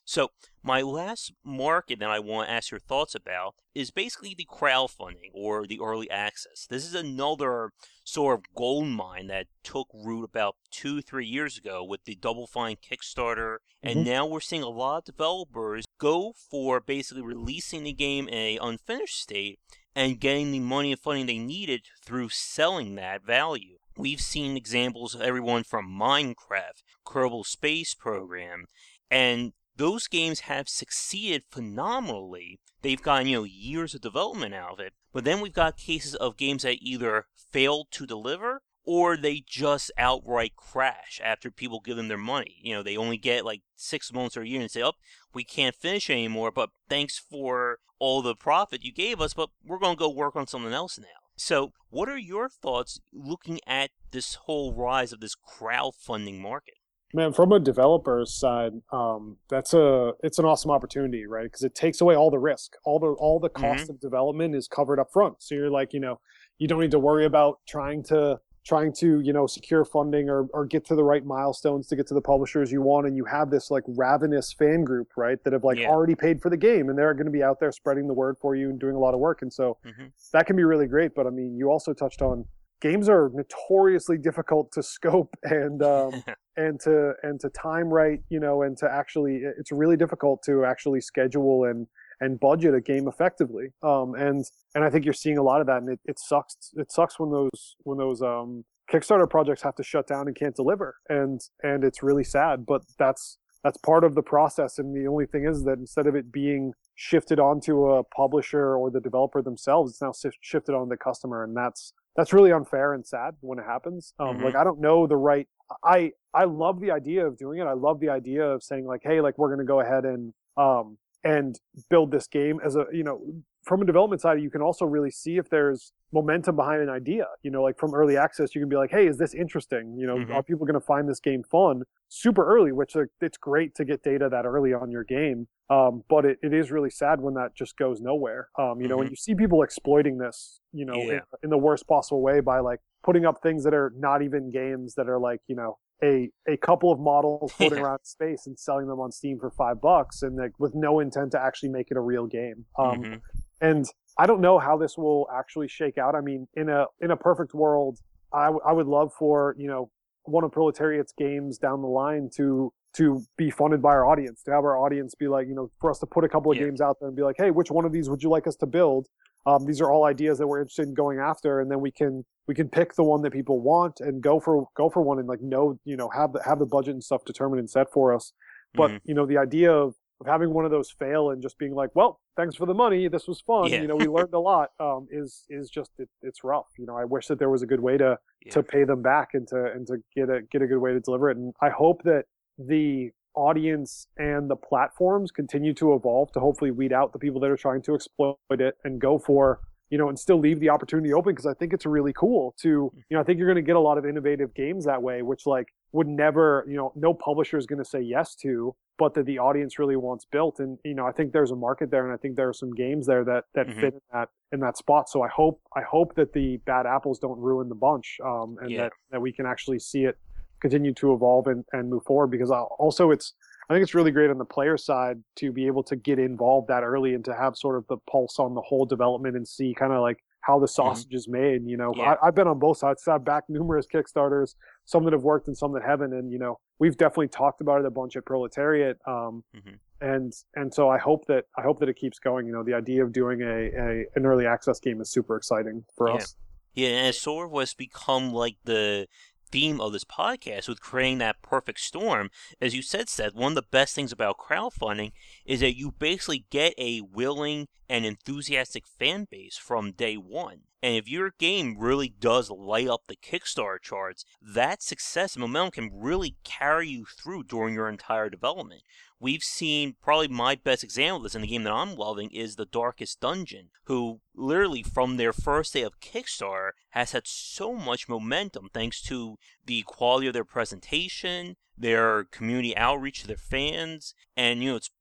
So my last market that I want to ask your thoughts about is basically the crowdfunding or the early access. This is another sort of gold mine that took root about two, three years ago with the Double Fine Kickstarter, and Mm-hmm. now we're seeing a lot of developers go for basically releasing the game in a unfinished state and getting the money and funding they needed through selling that value. We've seen examples of everyone from Minecraft, Kerbal Space Program, and those games have succeeded phenomenally. They've gotten, you know, years of development out of it. But then we've got cases of games that either failed to deliver or they just outright crash after people give them their money. You know, they only get like six months or a year and say, oh, we can't finish anymore, but thanks for all the profit you gave us, but we're going to go work on something else now. So what are your thoughts looking at this whole rise of this crowdfunding market? Man, from a developer's side, um, that's a it's an awesome opportunity, right? Because it takes away all the risk, all the all the cost Mm-hmm. of development is covered up front. So you're like, you know, you don't need to worry about trying to trying to you know secure funding or or get to the right milestones to get to the publishers you want, and you have this like ravenous fan group, right, that have like Yeah. already paid for the game, and they're going to be out there spreading the word for you and doing a lot of work, and so Mm-hmm. that can be really great. But I mean, you also touched on games are notoriously difficult to scope and um, and to and to time right, you know, and to actually, it's really difficult to actually schedule and and budget a game effectively. Um, and and I think you're seeing a lot of that, and it, it sucks. It sucks when those when those um, Kickstarter projects have to shut down and can't deliver, and and it's really sad. But that's that's part of the process. And the only thing is that instead of it being shifted onto a publisher or the developer themselves, it's now shifted on the customer, and that's that's really unfair and sad when it happens. Um, Mm-hmm. Like I don't know the right. I I love the idea of doing it. I love the idea of saying like, hey, like we're going to go ahead and um and build this game as a, you know, from a development side, you can also really see if there's momentum behind an idea. You know, like from early access, you can be like, hey, is this interesting? You know, Mhm. are people going to find this game fun super early? Which like, it's great to get data that early on your game. Um, but it, it is really sad when that just goes nowhere. Um, you know, Mhm. when you see people exploiting this, you know, in, Yeah. in the worst possible way by like putting up things that are not even games, that are like, you know, a a couple of models floating Yeah. around space and selling them on Steam for five bucks, and like with no intent to actually make it a real game. Um, Mhm. and I don't know how this will actually shake out. I mean, in a in a perfect world, I, w- I would love for, you know, one of Proletariat's games down the line to to be funded by our audience, to have our audience be like, you know, for us to put a couple of Yeah. games out there and be like, hey, which one of these would you like us to build? Um, these are all ideas that we're interested in going after, and then we can we can pick the one that people want and go for go for one, and like know, you know, have the have the budget and stuff determined and set for us. But Mhm. you know, the idea of of having one of those fail and just being like, well, thanks for the money, this was fun, Yeah. you know, we learned a lot, um, is is just it, it's rough. You know, I wish that there was a good way to Yeah. to pay them back and to and to get a get a good way to deliver it. And I hope that the audience and the platforms continue to evolve to hopefully weed out the people that are trying to exploit it and go for, you know, and still leave the opportunity open, because I think it's really cool to, you know, I think you're going to get a lot of innovative games that way, which like would never, you know, no publisher is going to say yes to, but that the audience really wants built. And, you know, I think there's a market there, and I think there are some games there that, that Mhm. fit in that, in that spot. So I hope, I hope that the bad apples don't ruin the bunch, um, and Yeah. that, that we can actually see it continue to evolve and, and move forward, because I'll, also it's, I think it's really great on the player side to be able to get involved that early and to have sort of the pulse on the whole development and see kind of like how the sausage is made. You know, Yeah. I, I've been on both sides. I've backed numerous Kickstarters, some that have worked and some that haven't. And, you know, we've definitely talked about it a bunch at Proletariat. Um, Mhm. and, and so I hope that, I hope that it keeps going. You know, the idea of doing a, a an early access game is super exciting for Yeah. us. Yeah, and it sort of was become like the theme of this podcast with creating that perfect storm. As you said, Seth, one of the best things about crowdfunding is that you basically get a willing and enthusiastic fan base from day one. And if your game really does light up the Kickstarter charts, that success and momentum can really carry you through during your entire development. We've seen probably my best example of this in the game that I'm loving is The Darkest Dungeon, who literally from their first day of Kickstarter has had so much momentum thanks to the quality of their presentation, their community outreach to their fans, and you know it's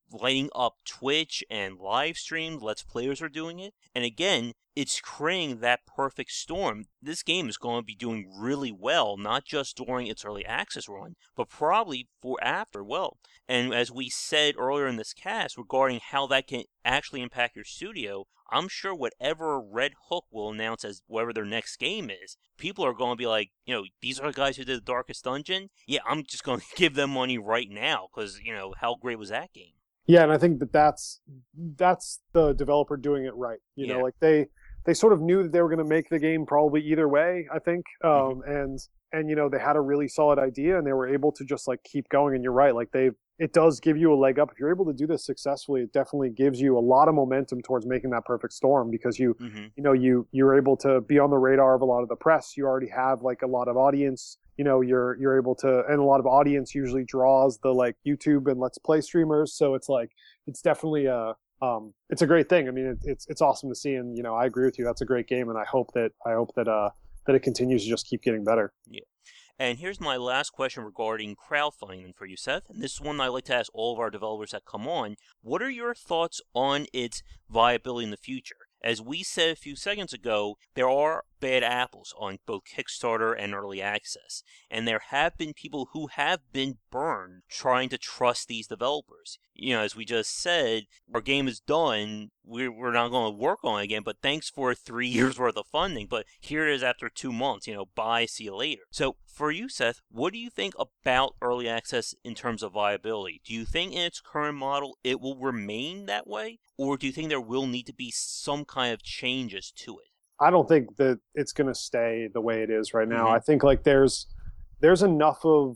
lighting up Twitch and live streams. Let's Players are doing it. And again, it's creating that perfect storm. This game is going to be doing really well, not just during its early access run, but probably for after. Well, and as we said earlier in this cast regarding how that can actually impact your studio, I'm sure whatever Red Hook will announce as whatever their next game is, people are going to be like, you know, these are the guys who did the Darkest Dungeon. Yeah, I'm just going to give them money right now because, you know, how great was that game? Yeah, and I think that that's that's the developer doing it right. You Yeah. know, like they they sort of knew that they were going to make the game probably either way. I think, um, Mm-hmm. and and you know they had a really solid idea and they were able to just like keep going. And you're right, like they it does give you a leg up if you're able to do this successfully. It definitely gives you a lot of momentum towards making that perfect storm because you Mm-hmm. you know you you're able to be on the radar of a lot of the press. You already have like a lot of audience. You know, you're you're able to, and a lot of audience usually draws the like YouTube and Let's Play streamers. So it's like it's definitely a um, it's a great thing. I mean, it, it's it's awesome to see, and you know, I agree with you. That's a great game, and I hope that I hope that uh that it continues to just keep getting better. Yeah. And here's my last question regarding crowdfunding for you, Seth. And this is one I like to ask all of our developers that come on. What are your thoughts on its viability in the future? As we said a few seconds ago, there are bad apples on both Kickstarter and Early Access. And there have been people who have been burned trying to trust these developers. You know, as we just said, our game is done. We're, we're not going to work on it again, but thanks for three years worth of funding. But here it is after two months, you know, bye, see you later. So for you, Seth, what do you think about Early Access in terms of viability? Do you think in its current model it will remain that way? Or do you think there will need to be some kind of changes to it? I don't think that it's going to stay the way it is right now. Mhm. I think like there's there's enough of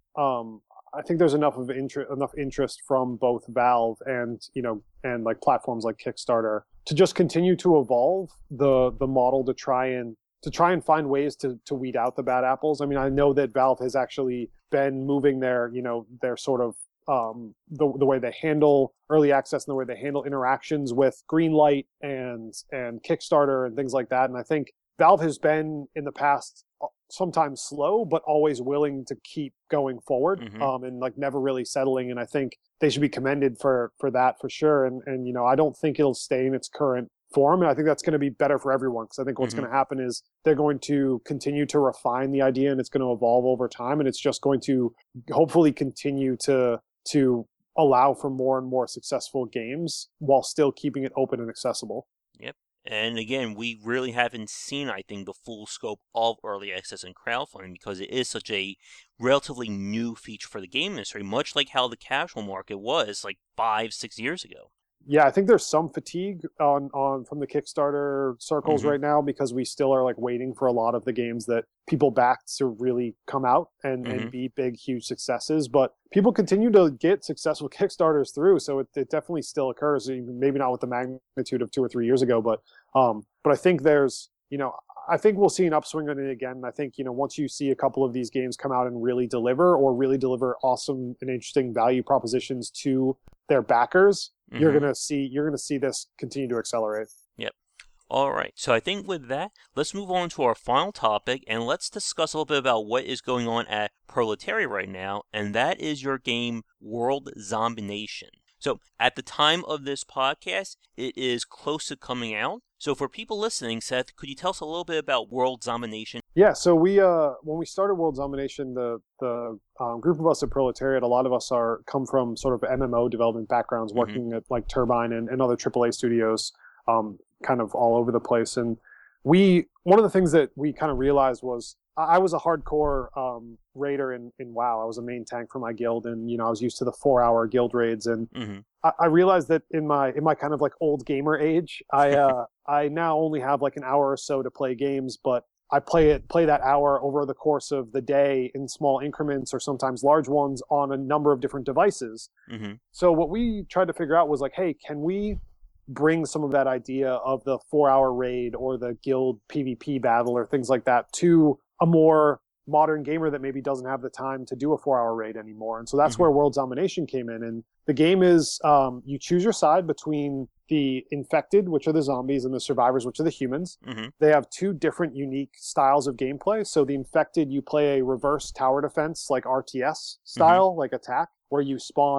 um I think there's enough of interest enough interest from both Valve and you know and like platforms like Kickstarter to just continue to evolve the the model to try and to try and find ways to to weed out the bad apples. I mean, I know that Valve has actually been moving their you know their sort of um, the the way they handle early access and the way they handle interactions with Greenlight and and Kickstarter and things like that. And I think Valve has been in the past sometimes slow, but always willing to keep going forward, Mhm. um, and like never really settling. And I think they should be commended for for that for sure. And and you know I don't think it'll stay in its current form, and I think that's going to be better for everyone because I think what's Mhm. going to happen is they're going to continue to refine the idea and it's going to evolve over time, and it's just going to hopefully continue to to allow for more and more successful games while still keeping it open and accessible. Yep. And again, we really haven't seen, I think, the full scope of early access and crowdfunding because it is such a relatively new feature for the game industry, much like how the casual market was like five, six years ago. Yeah, I think there's some fatigue on on from the Kickstarter circles Mhm. right now because we still are like waiting for a lot of the games that people backed to really come out and Mhm. and be big huge successes. But people continue to get successful Kickstarters through, so it, it definitely still occurs. Maybe not with the magnitude of two or three years ago, but um, but I think there's you know I think we'll see an upswing on it again. And I think you know once you see a couple of these games come out and really deliver or really deliver awesome and interesting value propositions to their backers, you're Mhm. gonna see you're gonna see this continue to accelerate. Yep. All right. So I think with that, let's move on to our final topic and let's discuss a little bit about what is going on at Proletariat right now, and that is your game World Zombination. So at the time of this podcast, it is close to coming out. So for people listening, Seth, could you tell us a little bit about World Zombination? Yeah, so we uh when we started World Domination, the the um, group of us at Proletariat, a lot of us are come from sort of M M O development backgrounds, Mhm. working at like Turbine and, and other triple A studios, um, kind of all over the place. And we one of the things that we kind of realized was I I was a hardcore um, raider in, in WoW. I was a main tank for my guild, and you know I was used to the four hour guild raids. And Mhm. I, I realized that in my in my kind of like old gamer age, I uh, I now only have like an hour or so to play games, but I play it play that hour over the course of the day in small increments or sometimes large ones on a number of different devices. Mhm. So what we tried to figure out was like, hey, can we bring some of that idea of the four-hour raid or the guild PvP battle or things like that to a more modern gamer that maybe doesn't have the time to do a four-hour raid anymore? And so that's Mhm. where World Domination came in. And the game is um, you choose your side between the infected, which are the zombies, and the survivors, which are the humans. Mhm. They have two different unique styles of gameplay. So the infected, you play a reverse tower defense, like R T S style, like attack, where you spawn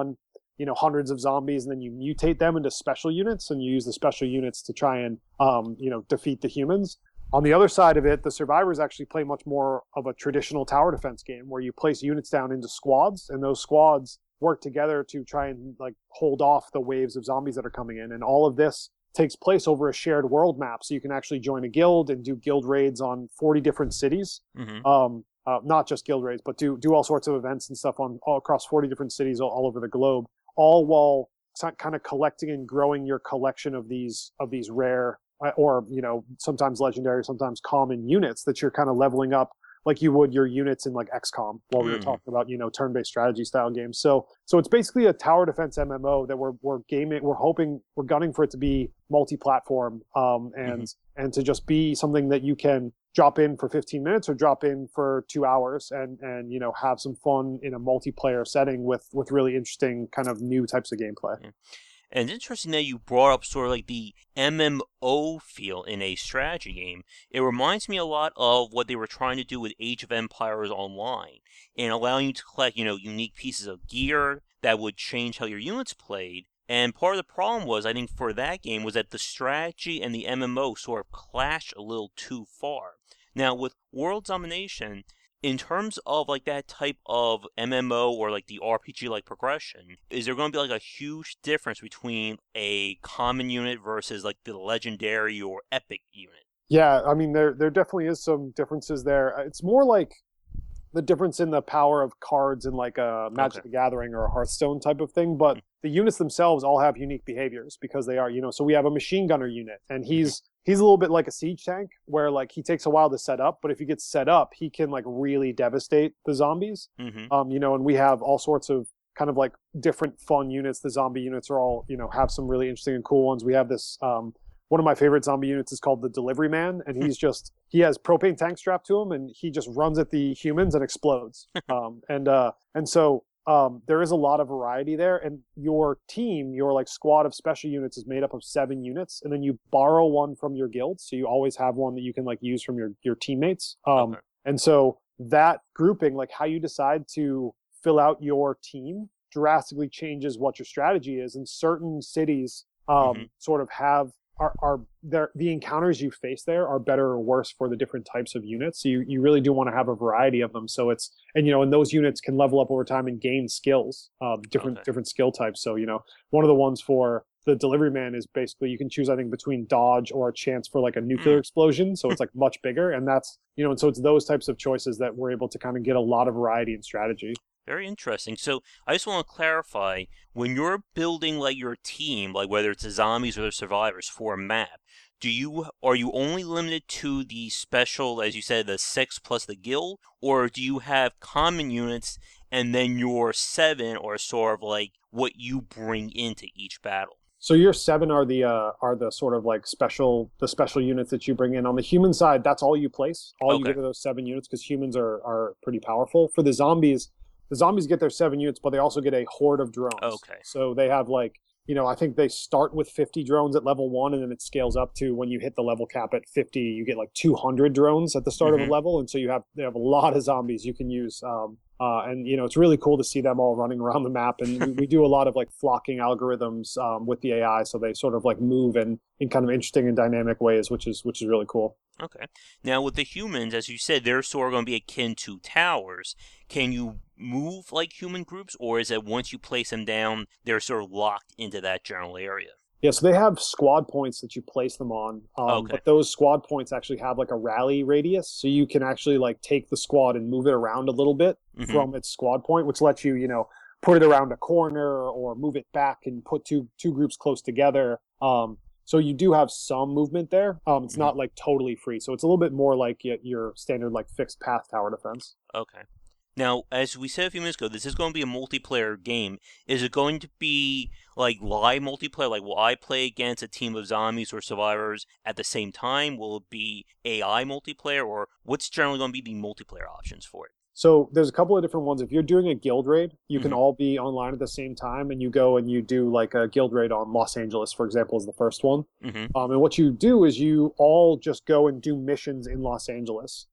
you know, hundreds of zombies, and then you mutate them into special units, and you use the special units to try and, um, you know, defeat the humans. On the other side of it, the survivors actually play much more of a traditional tower defense game where you place units down into squads, and those squads work together to try and like hold off the waves of zombies that are coming in. And all of this takes place over a shared world map. So you can actually join a guild and do guild raids on forty different cities. Mm-hmm. Um, uh, not just guild raids, but do do all sorts of events and stuff on all across forty different cities all, all over the globe, all while kind of collecting and growing your collection of these of these rare or, you know, sometimes legendary, sometimes common units that you're kind of leveling up like you would your units in like X COM while mm. we were talking about, you know, turn-based strategy style games. So so it's basically a tower defense M M O that we're we're gaming, we're hoping, we're gunning for it to be multi-platform, um, and mm-hmm. and to just be something that you can drop in for fifteen minutes or drop in for two hours and and you know have some fun in a multiplayer setting with with really interesting kind of new types of gameplay. Yeah. And it's interesting that you brought up sort of like the M M O feel in a strategy game. It reminds me a lot of what they were trying to do with Age of Empires Online and allowing you to collect, you know, unique pieces of gear that would change how your units played. And part of the problem was, I think, for that game was that the strategy and the M M O sort of clashed a little too far. Now, with World Domination, in terms of like that type of M M O or like the R P G-like progression, is there going to be like a huge difference between a common unit versus like the legendary or epic unit? Yeah, I mean, there there definitely is some differences there. It's more like the difference in the power of cards in like a Magic okay. the Gathering or a Hearthstone type of thing, but mm-hmm. the units themselves all have unique behaviors because they are, you know, so we have a machine gunner unit, and he's mm-hmm. he's a little bit like a siege tank where like he takes a while to set up, but if he gets set up, he can like really devastate the zombies. Mm-hmm. Um, you know, and we have all sorts of kind of like different fun units. The zombie units are all, you know, have some really interesting and cool ones. We have this, um, one of my favorite zombie units is called the Delivery Man, and he's just, he has propane tank strapped to him, and he just runs at the humans and explodes. um, and, uh, and so, Um, there is a lot of variety there, and your team, your like squad of special units is made up of seven units, and then you borrow one from your guild, so you always have one that you can like use from your your teammates. Um, okay. And so that grouping, like how you decide to fill out your team, drastically changes what your strategy is. And certain cities um, mm-hmm. sort of have are are there the encounters you face there are better or worse for the different types of units. So you, you really do want to have a variety of them. So it's and you know and those units can level up over time and gain skills, um, different okay. different skill types. So you know one of the ones for the Delivery Man is basically you can choose I think between dodge or a chance for like a nuclear mm. explosion. So it's like much bigger, and that's you know and so it's those types of choices that we're able to kind of get a lot of variety in strategy. Very interesting. So I just want to clarify, when you're building like your team, like whether it's the zombies or the survivors for a map, do you are you only limited to the special, as you said, the six plus the guild, or do you have common units and then your seven or sort of like what you bring into each battle? So your seven are the uh, are the sort of like special the special units that you bring in. On the human side, that's all you place. All okay. you get are those seven units because humans are are pretty powerful. For the zombies, the zombies get their seven units, but they also get a horde of drones. Okay. So they have like, you know, I think they start with fifty drones at level one, and then it scales up to when you hit the level cap at fifty, you get like two hundred drones at the start mm-hmm. of a level. And so you have, they have a lot of zombies you can use. Um, uh, and, you know, it's really cool to see them all running around the map. And we, we do a lot of like flocking algorithms um, with the A I. So they sort of like move in, in kind of interesting and dynamic ways, which is, which is really cool. Okay. Now with the humans, as you said, they're sort of going to be akin to towers. Can you move like human groups, or is it once you place them down, they're sort of locked into that general area? Yeah, so they have squad points that you place them on, um, okay. but those squad points actually have like a rally radius, so you can actually like take the squad and move it around a little bit mm-hmm. from its squad point, which lets you, you know, put it around a corner or move it back and put two two groups close together. Um, so you do have some movement there. Um, it's mm-hmm. not like totally free, so it's a little bit more like your standard like fixed path tower defense. Okay. Now, as we said a few minutes ago, this is going to be a multiplayer game. Is it going to be like live multiplayer? Like, will I play against a team of zombies or survivors at the same time? Will it be A I multiplayer, or what's generally going to be the multiplayer options for it? So there's a couple of different ones. If you're doing a guild raid, you mm-hmm. can all be online at the same time, and you go and you do like a guild raid on Los Angeles, for example, is the first one. Mm-hmm. Um, and what you do is you all just go and do missions in Los Angeles.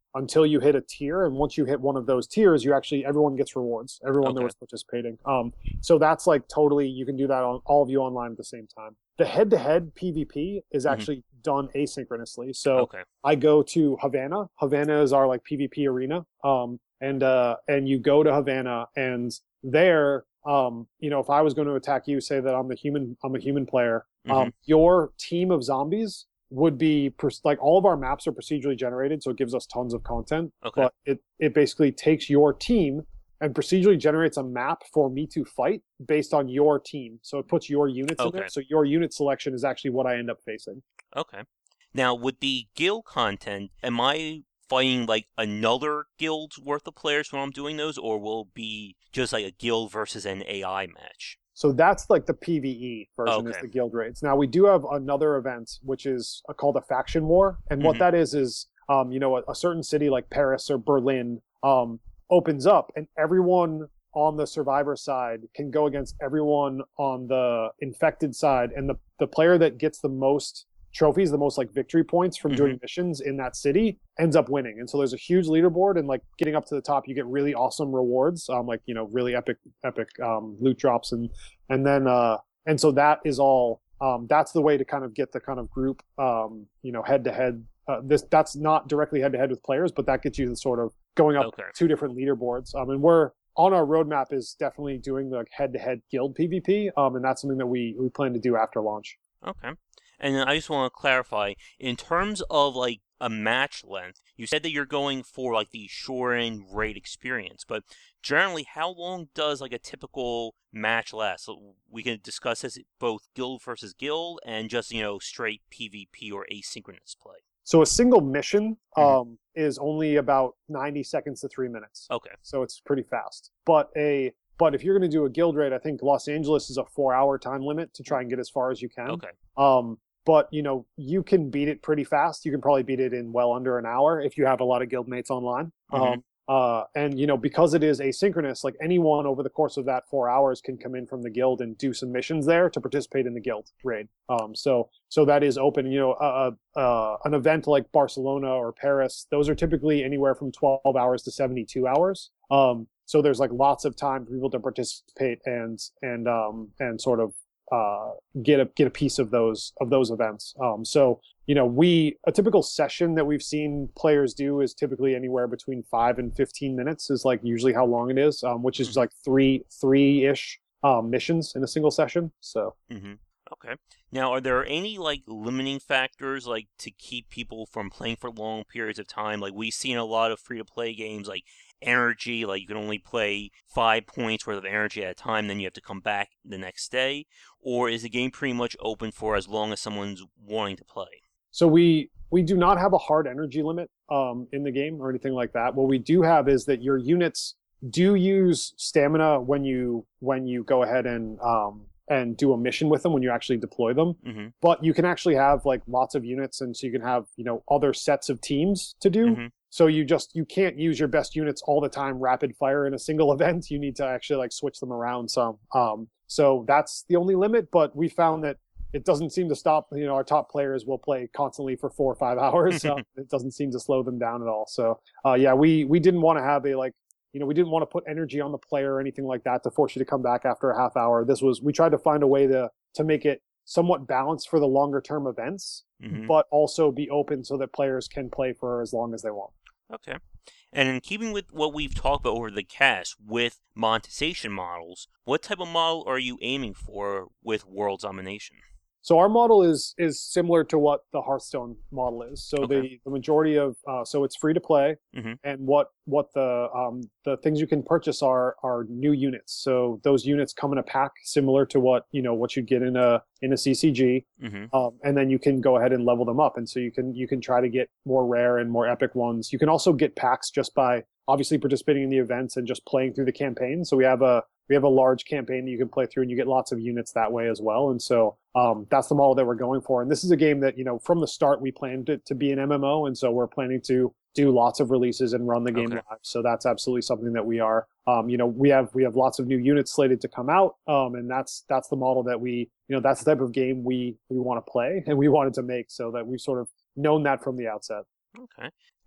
until you hit a tier, and once you hit one of those tiers, you actually everyone gets rewards. Everyone Okay. that was participating. Um, so that's like totally you can do that on all of you online at the same time. The head-to-head PvP is Mhm. actually done asynchronously. So Okay. I go to Havana. Havana is our like PvP arena. Um, and uh, and you go to Havana, and there, um, you know, if I was going to attack you, say that I'm the human, I'm a human player. Mhm. Um, your team of zombies would be pers- like all of our maps are procedurally generated, so it gives us tons of content. Okay. But it it basically takes your team and procedurally generates a map for me to fight based on your team. So it puts your units in Okay. there. So your unit selection is actually what I end up facing. Okay. Now, with the guild content, am I fighting like another guild's worth of players when I'm doing those, or will it be just like a guild versus an A I match? So that's like the PvE version is Okay. the guild raids. Now we do have another event which is uh, called a faction war, and what Mhm. that is is um, you know a, a certain city like Paris or Berlin um, opens up, and everyone on the survivor side can go against everyone on the infected side, and the the player that gets the most trophies, the most like victory points from doing Mhm. missions in that city ends up winning. And so there's a huge leaderboard, and like getting up to the top, you get really awesome rewards, um, like you know really epic epic um, loot drops, and and then uh, and so that is all. Um, that's the way to kind of get the kind of group, um, you know, head to head. Uh, This that's not directly head to head with players, but that gets you the sort of going up Okay. two different leaderboards. Um, and we're on our roadmap is definitely doing the head to head guild PvP, um, and that's something that we we plan to do after launch. Okay. And then I just want to clarify, in terms of like a match length, you said that you're going for like the shore and raid experience, but generally, how long does like a typical match last? So we can discuss this both guild versus guild and just, you know, straight PvP or asynchronous play. So a single mission Mhm. um, is only about ninety seconds to three minutes. Okay. So it's pretty fast. But a but if you're going to do a guild raid, I think Los Angeles is a four-hour time limit to try and get as far as you can. Okay. Um, but you know you can beat it pretty fast. You can probably beat it in well under an hour if you have a lot of guild mates online. Mhm. Um, uh, and you know because it is asynchronous, like anyone over the course of that four hours can come in from the guild and do some missions there to participate in the guild raid. Um, so so that is open. You know, uh, uh, an event like Barcelona or Paris, those are typically anywhere from twelve hours to seventy-two hours. Um, so there's like lots of time for people to participate and and um, and sort of uh, get a get a piece of those of those events. Um, so you know, we a typical session that we've seen players do is typically anywhere between five and fifteen minutes is like usually how long it is, um, which is like three three ish um, missions in a single session. So. Mm-hmm. Okay. Now, are there any like limiting factors like to keep people from playing for long periods of time? Like we've seen a lot of free-to-play games like energy, like you can only play five points worth of energy at a time, then you have to come back the next day. Or is the game pretty much open for as long as someone's wanting to play? So we we do not have a hard energy limit um, in the game or anything like that. What we do have is that your units do use stamina when you when you go ahead and um, and do a mission with them when you actually deploy them. Mm-hmm. But you can actually have like lots of units, and so you can have you know other sets of teams to do. Mm-hmm. So you just you can't use your best units all the time rapid fire in a single event. You need to actually like switch them around some. Um, so that's the only limit. But we found that it doesn't seem to stop. You know, our top players will play constantly for four or five hours. So it doesn't seem to slow them down at all. So uh, yeah, we we didn't want to have a like you know we didn't want to put energy on the player or anything like that to force you to come back after a half hour. This was we tried to find a way to to make it somewhat balanced for the longer term events, Mm-hmm. but also be open so that players can play for as long as they want. Okay. And in keeping with what we've talked about over the cast with monetization models, what type of model are you aiming for with World Domination? So our model is is similar to what the Hearthstone model is. So Okay. the, the majority of uh, so it's free to play, Mm-hmm. and what what the um, the things you can purchase are are new units. So those units come in a pack similar to what you know what you'd get in a in a C C G, Mm-hmm. um, and then you can go ahead and level them up. And so you can you can try to get more rare and more epic ones. You can also get packs just by obviously participating in the events and just playing through the campaign. So we have a we have a large campaign that you can play through, and you get lots of units that way as well. And so um, that's the model that we're going for. And this is a game that you know from the start we planned it to be an M M O, and so we're planning to do lots of releases and run the game Okay. live. So that's absolutely something that we are. Um, you know, we have we have lots of new units slated to come out, um, and that's that's the model that we you know that's the type of game we we want to play and we wanted to make. So that we've sort of known that from the outset. Okay.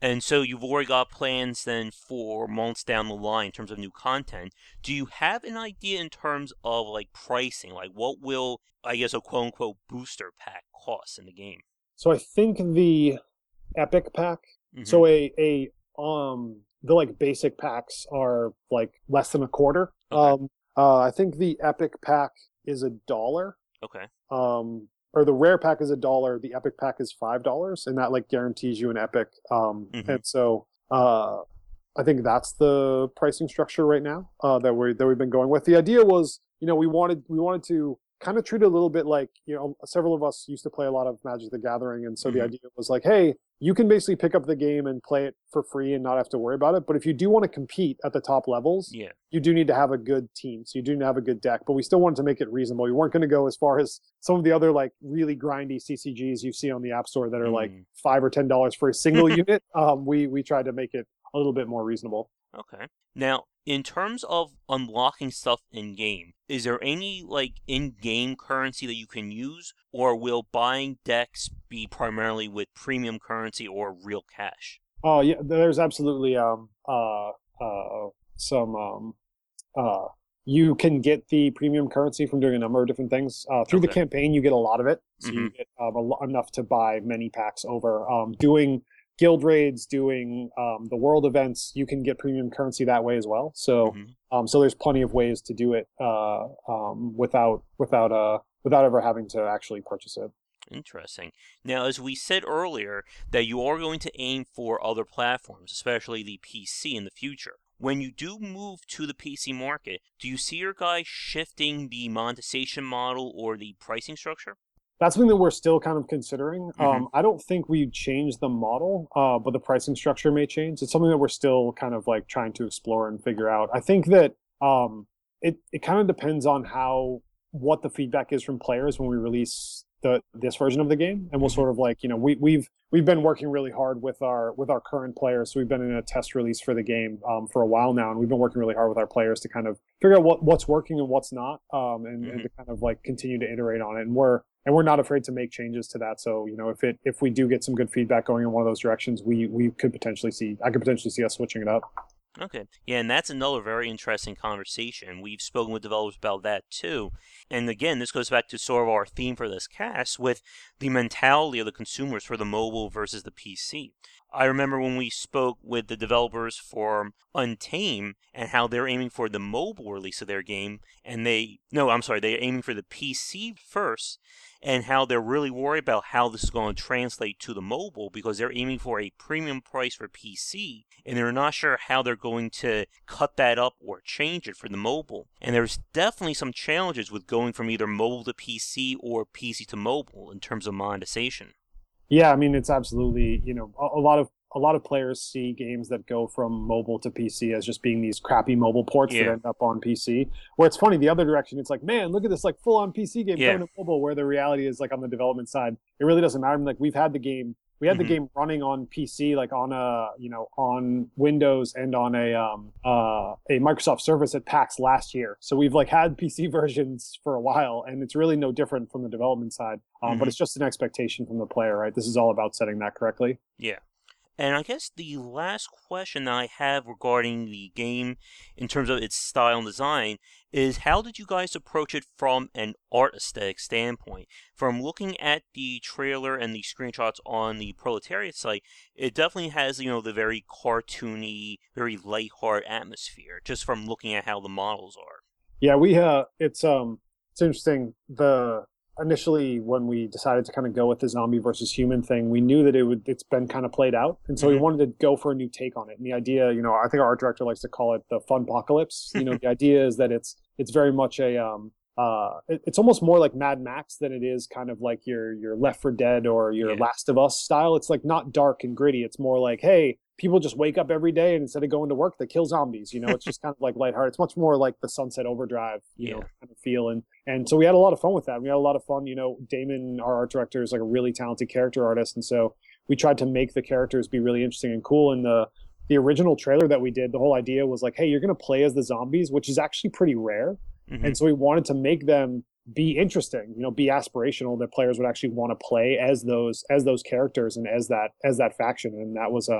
And so you've already got plans then for months down the line in terms of new content. Do you have an idea in terms of like pricing? Like what will, I guess, a quote unquote booster pack cost in the game? So I think the Epic pack, Mm-hmm. so a a um the like basic packs are like less than a quarter. Okay. Um uh I think the Epic pack is a dollar. Okay. Um or the rare pack is a dollar, the Epic pack is five dollars, and that like guarantees you an Epic. Um Mm-hmm. and so uh I think that's the pricing structure right now, uh that we that we've been going with. The idea was, you know, we wanted we wanted to kind of treat it a little bit like, you know, several of us used to play a lot of Magic the Gathering, and so Mm-hmm. the idea was like, hey, you can basically pick up the game and play it for free and not have to worry about it. But if you do want to compete at the top levels, Yeah. you do need to have a good team. So you do need to have a good deck. But we still wanted to make it reasonable. We weren't going to go as far as some of the other like really grindy C C Gs you see on the App Store that are Mm. like five or ten dollars for a single unit. Um, we we tried to make it a little bit more reasonable. Okay. Now, in terms of unlocking stuff in game, is there any like in-game currency that you can use, or will buying decks be primarily with premium currency or real cash? Oh yeah, there's absolutely um uh uh some um uh you can get the premium currency from doing a number of different things. Uh, through the Okay. campaign, you get a lot of it, so you Mhm. get um, a lo- enough to buy many packs over. Um, doing guild raids, doing um, the world events, you can get premium currency that way as well. So Mhm. um, so there's plenty of ways to do it uh, um, without without uh without ever having to actually purchase it. Interesting. Now, as we said earlier, that you are going to aim for other platforms, especially the P C in the future. When you do move to the P C market, do you see your guys shifting the monetization model or the pricing structure? That's something that we're still kind of considering. Mhm. Um, I don't think we change the model, uh, but the pricing structure may change. It's something that we're still kind of like trying to explore and figure out. I think that um, it it kind of depends on how what the feedback is from players when we release the this version of the game, and we'll Mhm. sort of like, you know, we we've we've been working really hard with our with our current players. So we've been in a test release for the game um, for a while now, and we've been working really hard with our players to kind of figure out what what's working and what's not, um, and, and Mhm. to kind of like continue to iterate on it. And we're and we're not afraid to make changes to that. So, you know, if it if we do get some good feedback going in one of those directions, we we could potentially see I could potentially see us switching it up. Okay. Yeah, and that's another very interesting conversation. We've spoken with developers about that too. And again, this goes back to sort of our theme for this cast with the mentality of the consumers for the mobile versus the P C. I remember when we spoke with the developers for Untamed and how they're aiming for the mobile release of their game, and they, no, I'm sorry, they're aiming for the P C first, and how they're really worried about how this is going to translate to the mobile because they're aiming for a premium price for P C, and they're not sure how they're going to cut that up or change it for the mobile. And there's definitely some challenges with going from either mobile to P C or P C to mobile in terms of monetization. Yeah, I mean, it's absolutely, you know, a, a lot of a lot of players see games that go from mobile to P C as just being these crappy mobile ports Yeah. that end up on P C. Where it's funny, the other direction, it's like, man, look at this like full on P C game Yeah. coming to mobile. Where the reality is, like on the development side, it really doesn't matter. I mean, like we've had the game, we had Mhm. the game running on P C, like on a, you know, on Windows and on a um uh a Microsoft Surface at PAX last year. So we've like had P C versions for a while, and it's really no different from the development side. Um, But Mhm. it's just an expectation from the player, right? This is all about setting that correctly. Yeah. And I guess the last question that I have regarding the game in terms of its style and design is how did you guys approach it from an art aesthetic standpoint? From looking at the trailer and the screenshots on the Proletariat site, it definitely has, you know, the very cartoony, very lighthearted atmosphere, just from looking at how the models are. Yeah, we uh it's um it's interesting. The initially when we decided to kind of go with the zombie versus human thing, we knew that it would it's been kind of played out. And so we Mhm. wanted to go for a new take on it. And the idea, you know, I think our art director likes to call it the fun apocalypse. You know, the idea is that it's it's very much a um uh it, it's almost more like Mad Max than it is kind of like your your Left four Dead or your Yeah. Last of Us style. It's like not dark and gritty. It's more like, hey, people just wake up every day and instead of going to work, they kill zombies. You know, it's just kind of like lighthearted. It's much more like the Sunset Overdrive, you know, Yeah. kind of feel. And and so we had a lot of fun with that. We had a lot of fun. You know, Damon, our art director, is like a really talented character artist, and so we tried to make the characters be really interesting and cool. And the the original trailer that we did, the whole idea was like, hey, you're going to play as the zombies, which is actually pretty rare. Mhm. And so we wanted to make them be interesting, you know, be aspirational, that players would actually want to play as those as those characters and as that as that faction. And that was um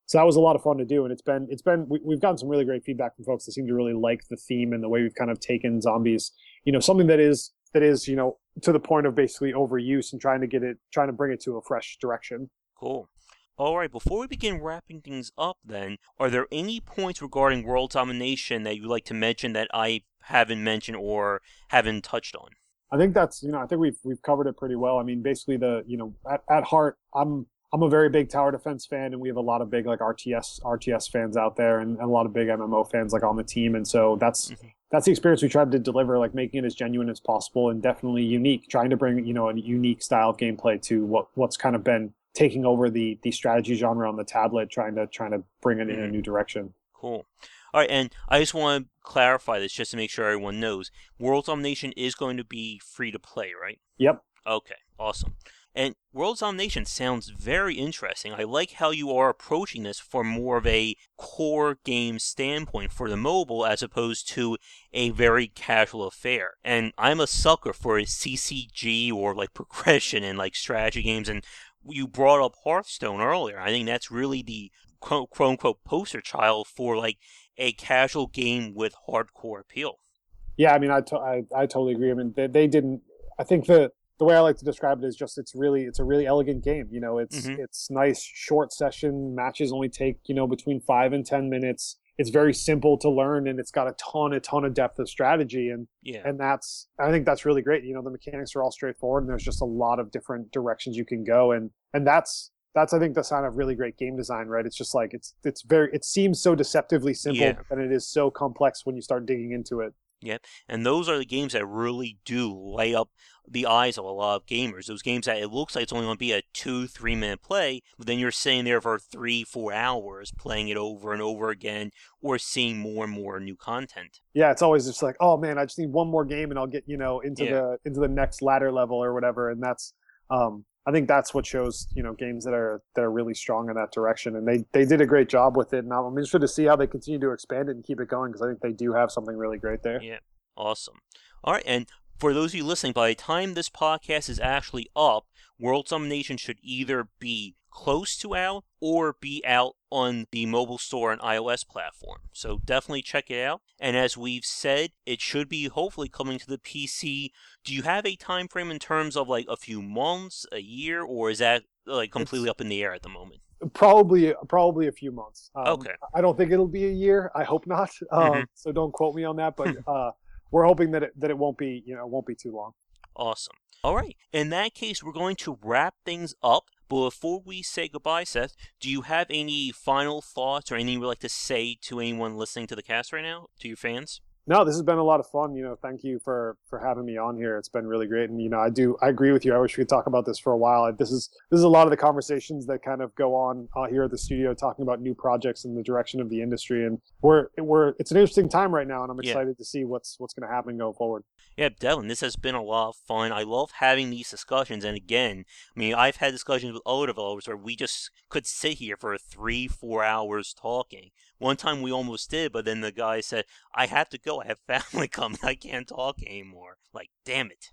So that was a lot of fun to do, and it's been it's been we, we've gotten some really great feedback from folks that seem to really like the theme and the way we've kind of taken zombies, you know, something that is that is you know to the point of basically overuse and trying to get it trying to bring it to a fresh direction. Cool. All right, before we begin wrapping things up then, are there any points regarding world domination that you'd like to mention that I haven't mentioned or haven't touched on? I think that's, you know, I think we've we've covered it pretty well. I mean, basically the, you know, at, at heart, I'm I'm a very big tower defense fan, and we have a lot of big like R T S R T S fans out there, and, and a lot of big M M O fans like on the team. And so that's mm-hmm. that's the experience we tried to deliver, like making it as genuine as possible and definitely unique, trying to bring, you know, a unique style of gameplay to what what's kind of been taking over the the strategy genre on the tablet, trying to trying to bring it mm-hmm. in a new direction. Cool. All right, and I just want to clarify this just to make sure everyone knows. World Domination is going to be free to play, right? Yep. Okay, awesome. And World Domination sounds very interesting. I like how you are approaching this from more of a core game standpoint for the mobile as opposed to a very casual affair. And I'm a sucker for a C C G or like progression and like strategy games. And you brought up Hearthstone earlier. I think that's really the quote unquote poster child for like a casual game with hardcore appeal. Yeah, I mean, I, to- I, I totally agree. I mean, they, they didn't. I think the the way I like to describe it is just it's really it's a really elegant game. You know, it's mm-hmm. it's nice, short session matches only take you know between five and ten minutes. It's very simple to learn, and it's got a ton, a ton of depth of strategy, and yeah. and that's I think that's really great. You know, the mechanics are all straightforward, and there's just a lot of different directions you can go, and and that's. That's I think the sign of really great game design, right? It's just like it's it's very it seems so deceptively simple, yeah. and it is so complex when you start digging into it. Yep, and those are the games that really do light up the eyes of a lot of gamers. Those games that it looks like it's only going to be a two, three minute play, but then you're sitting there for three, four hours playing it over and over again, or seeing more and more new content. Yeah, it's always just like, oh man, I just need one more game, and I'll get you know into yeah. the into the next ladder level or whatever, and that's. Um, I think that's what shows, you know, games that are that are really strong in that direction, and they they did a great job with it. And I'm interested to see how they continue to expand it and keep it going because I think they do have something really great there. Yeah, awesome. All right, and for those of you listening, by the time this podcast is actually up, World Domination should either be close to out or be out on the mobile store and iOS platform. So definitely check it out. And as we've said, it should be hopefully coming to the P C. Do you have a time frame in terms of like a few months, a year, or is that like completely it's up in the air at the moment? Probably, probably a few months. Um, okay. I don't think it'll be a year. I hope not. Um, mm-hmm. So don't quote me on that. But uh, we're hoping that it that it won't be, you know, it won't be too long. Awesome. All right. In that case, we're going to wrap things up. But before we say goodbye, Seth, do you have any final thoughts or anything you'd like to say to anyone listening to the cast right now, to your fans? No, this has been a lot of fun. You know, thank you for, for having me on here. It's been really great. And, you know, I do, I agree with you. I wish we could talk about this for a while. This is, this is a lot of the conversations that kind of go on uh, here at the studio, talking about new projects and the direction of the industry. And we're, we're, it's an interesting time right now. And I'm excited yeah. to see what's, what's going to happen going forward. Yeah, Devin, this has been a lot of fun. I love having these discussions. And again, I mean, I've had discussions with other developers where we just could sit here for three, four hours talking. One time we almost did, but then the guy said, I have to go. I have family coming. I can't talk anymore. Like, damn it.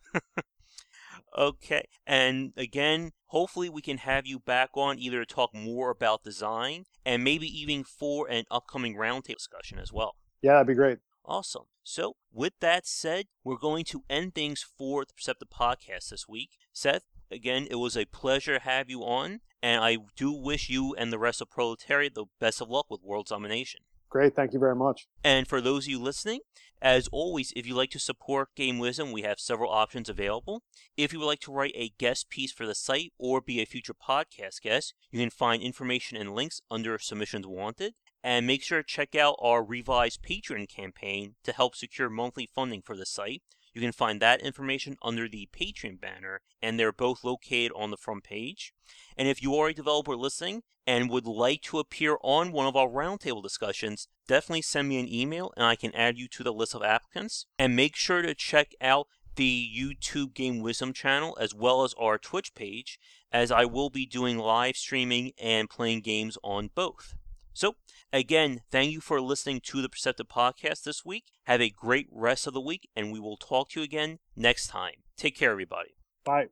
Okay. And again, hopefully we can have you back on either to talk more about design and maybe even for an upcoming roundtable discussion as well. Yeah, that'd be great. Awesome. So with that said, we're going to end things for the Perceptive Podcast this week. Seth, again, it was a pleasure to have you on, and I do wish you and the rest of Proletariat the best of luck with World Domination. Great, thank you very much. And for those of you listening, as always, if you'd like to support Game Wisdom, we have several options available. If you would like to write a guest piece for the site or be a future podcast guest, you can find information and links under Submissions Wanted. And make sure to check out our revised Patreon campaign to help secure monthly funding for the site. You can find that information under the Patreon banner, and they're both located on the front page. And if you are a developer listening and would like to appear on one of our roundtable discussions, definitely send me an email and I can add you to the list of applicants. And make sure to check out the YouTube Game Wisdom channel as well as our Twitch page, as I will be doing live streaming and playing games on both. So, again, thank you for listening to the Perceptive Podcast this week. Have a great rest of the week, and we will talk to you again next time. Take care, everybody. Bye.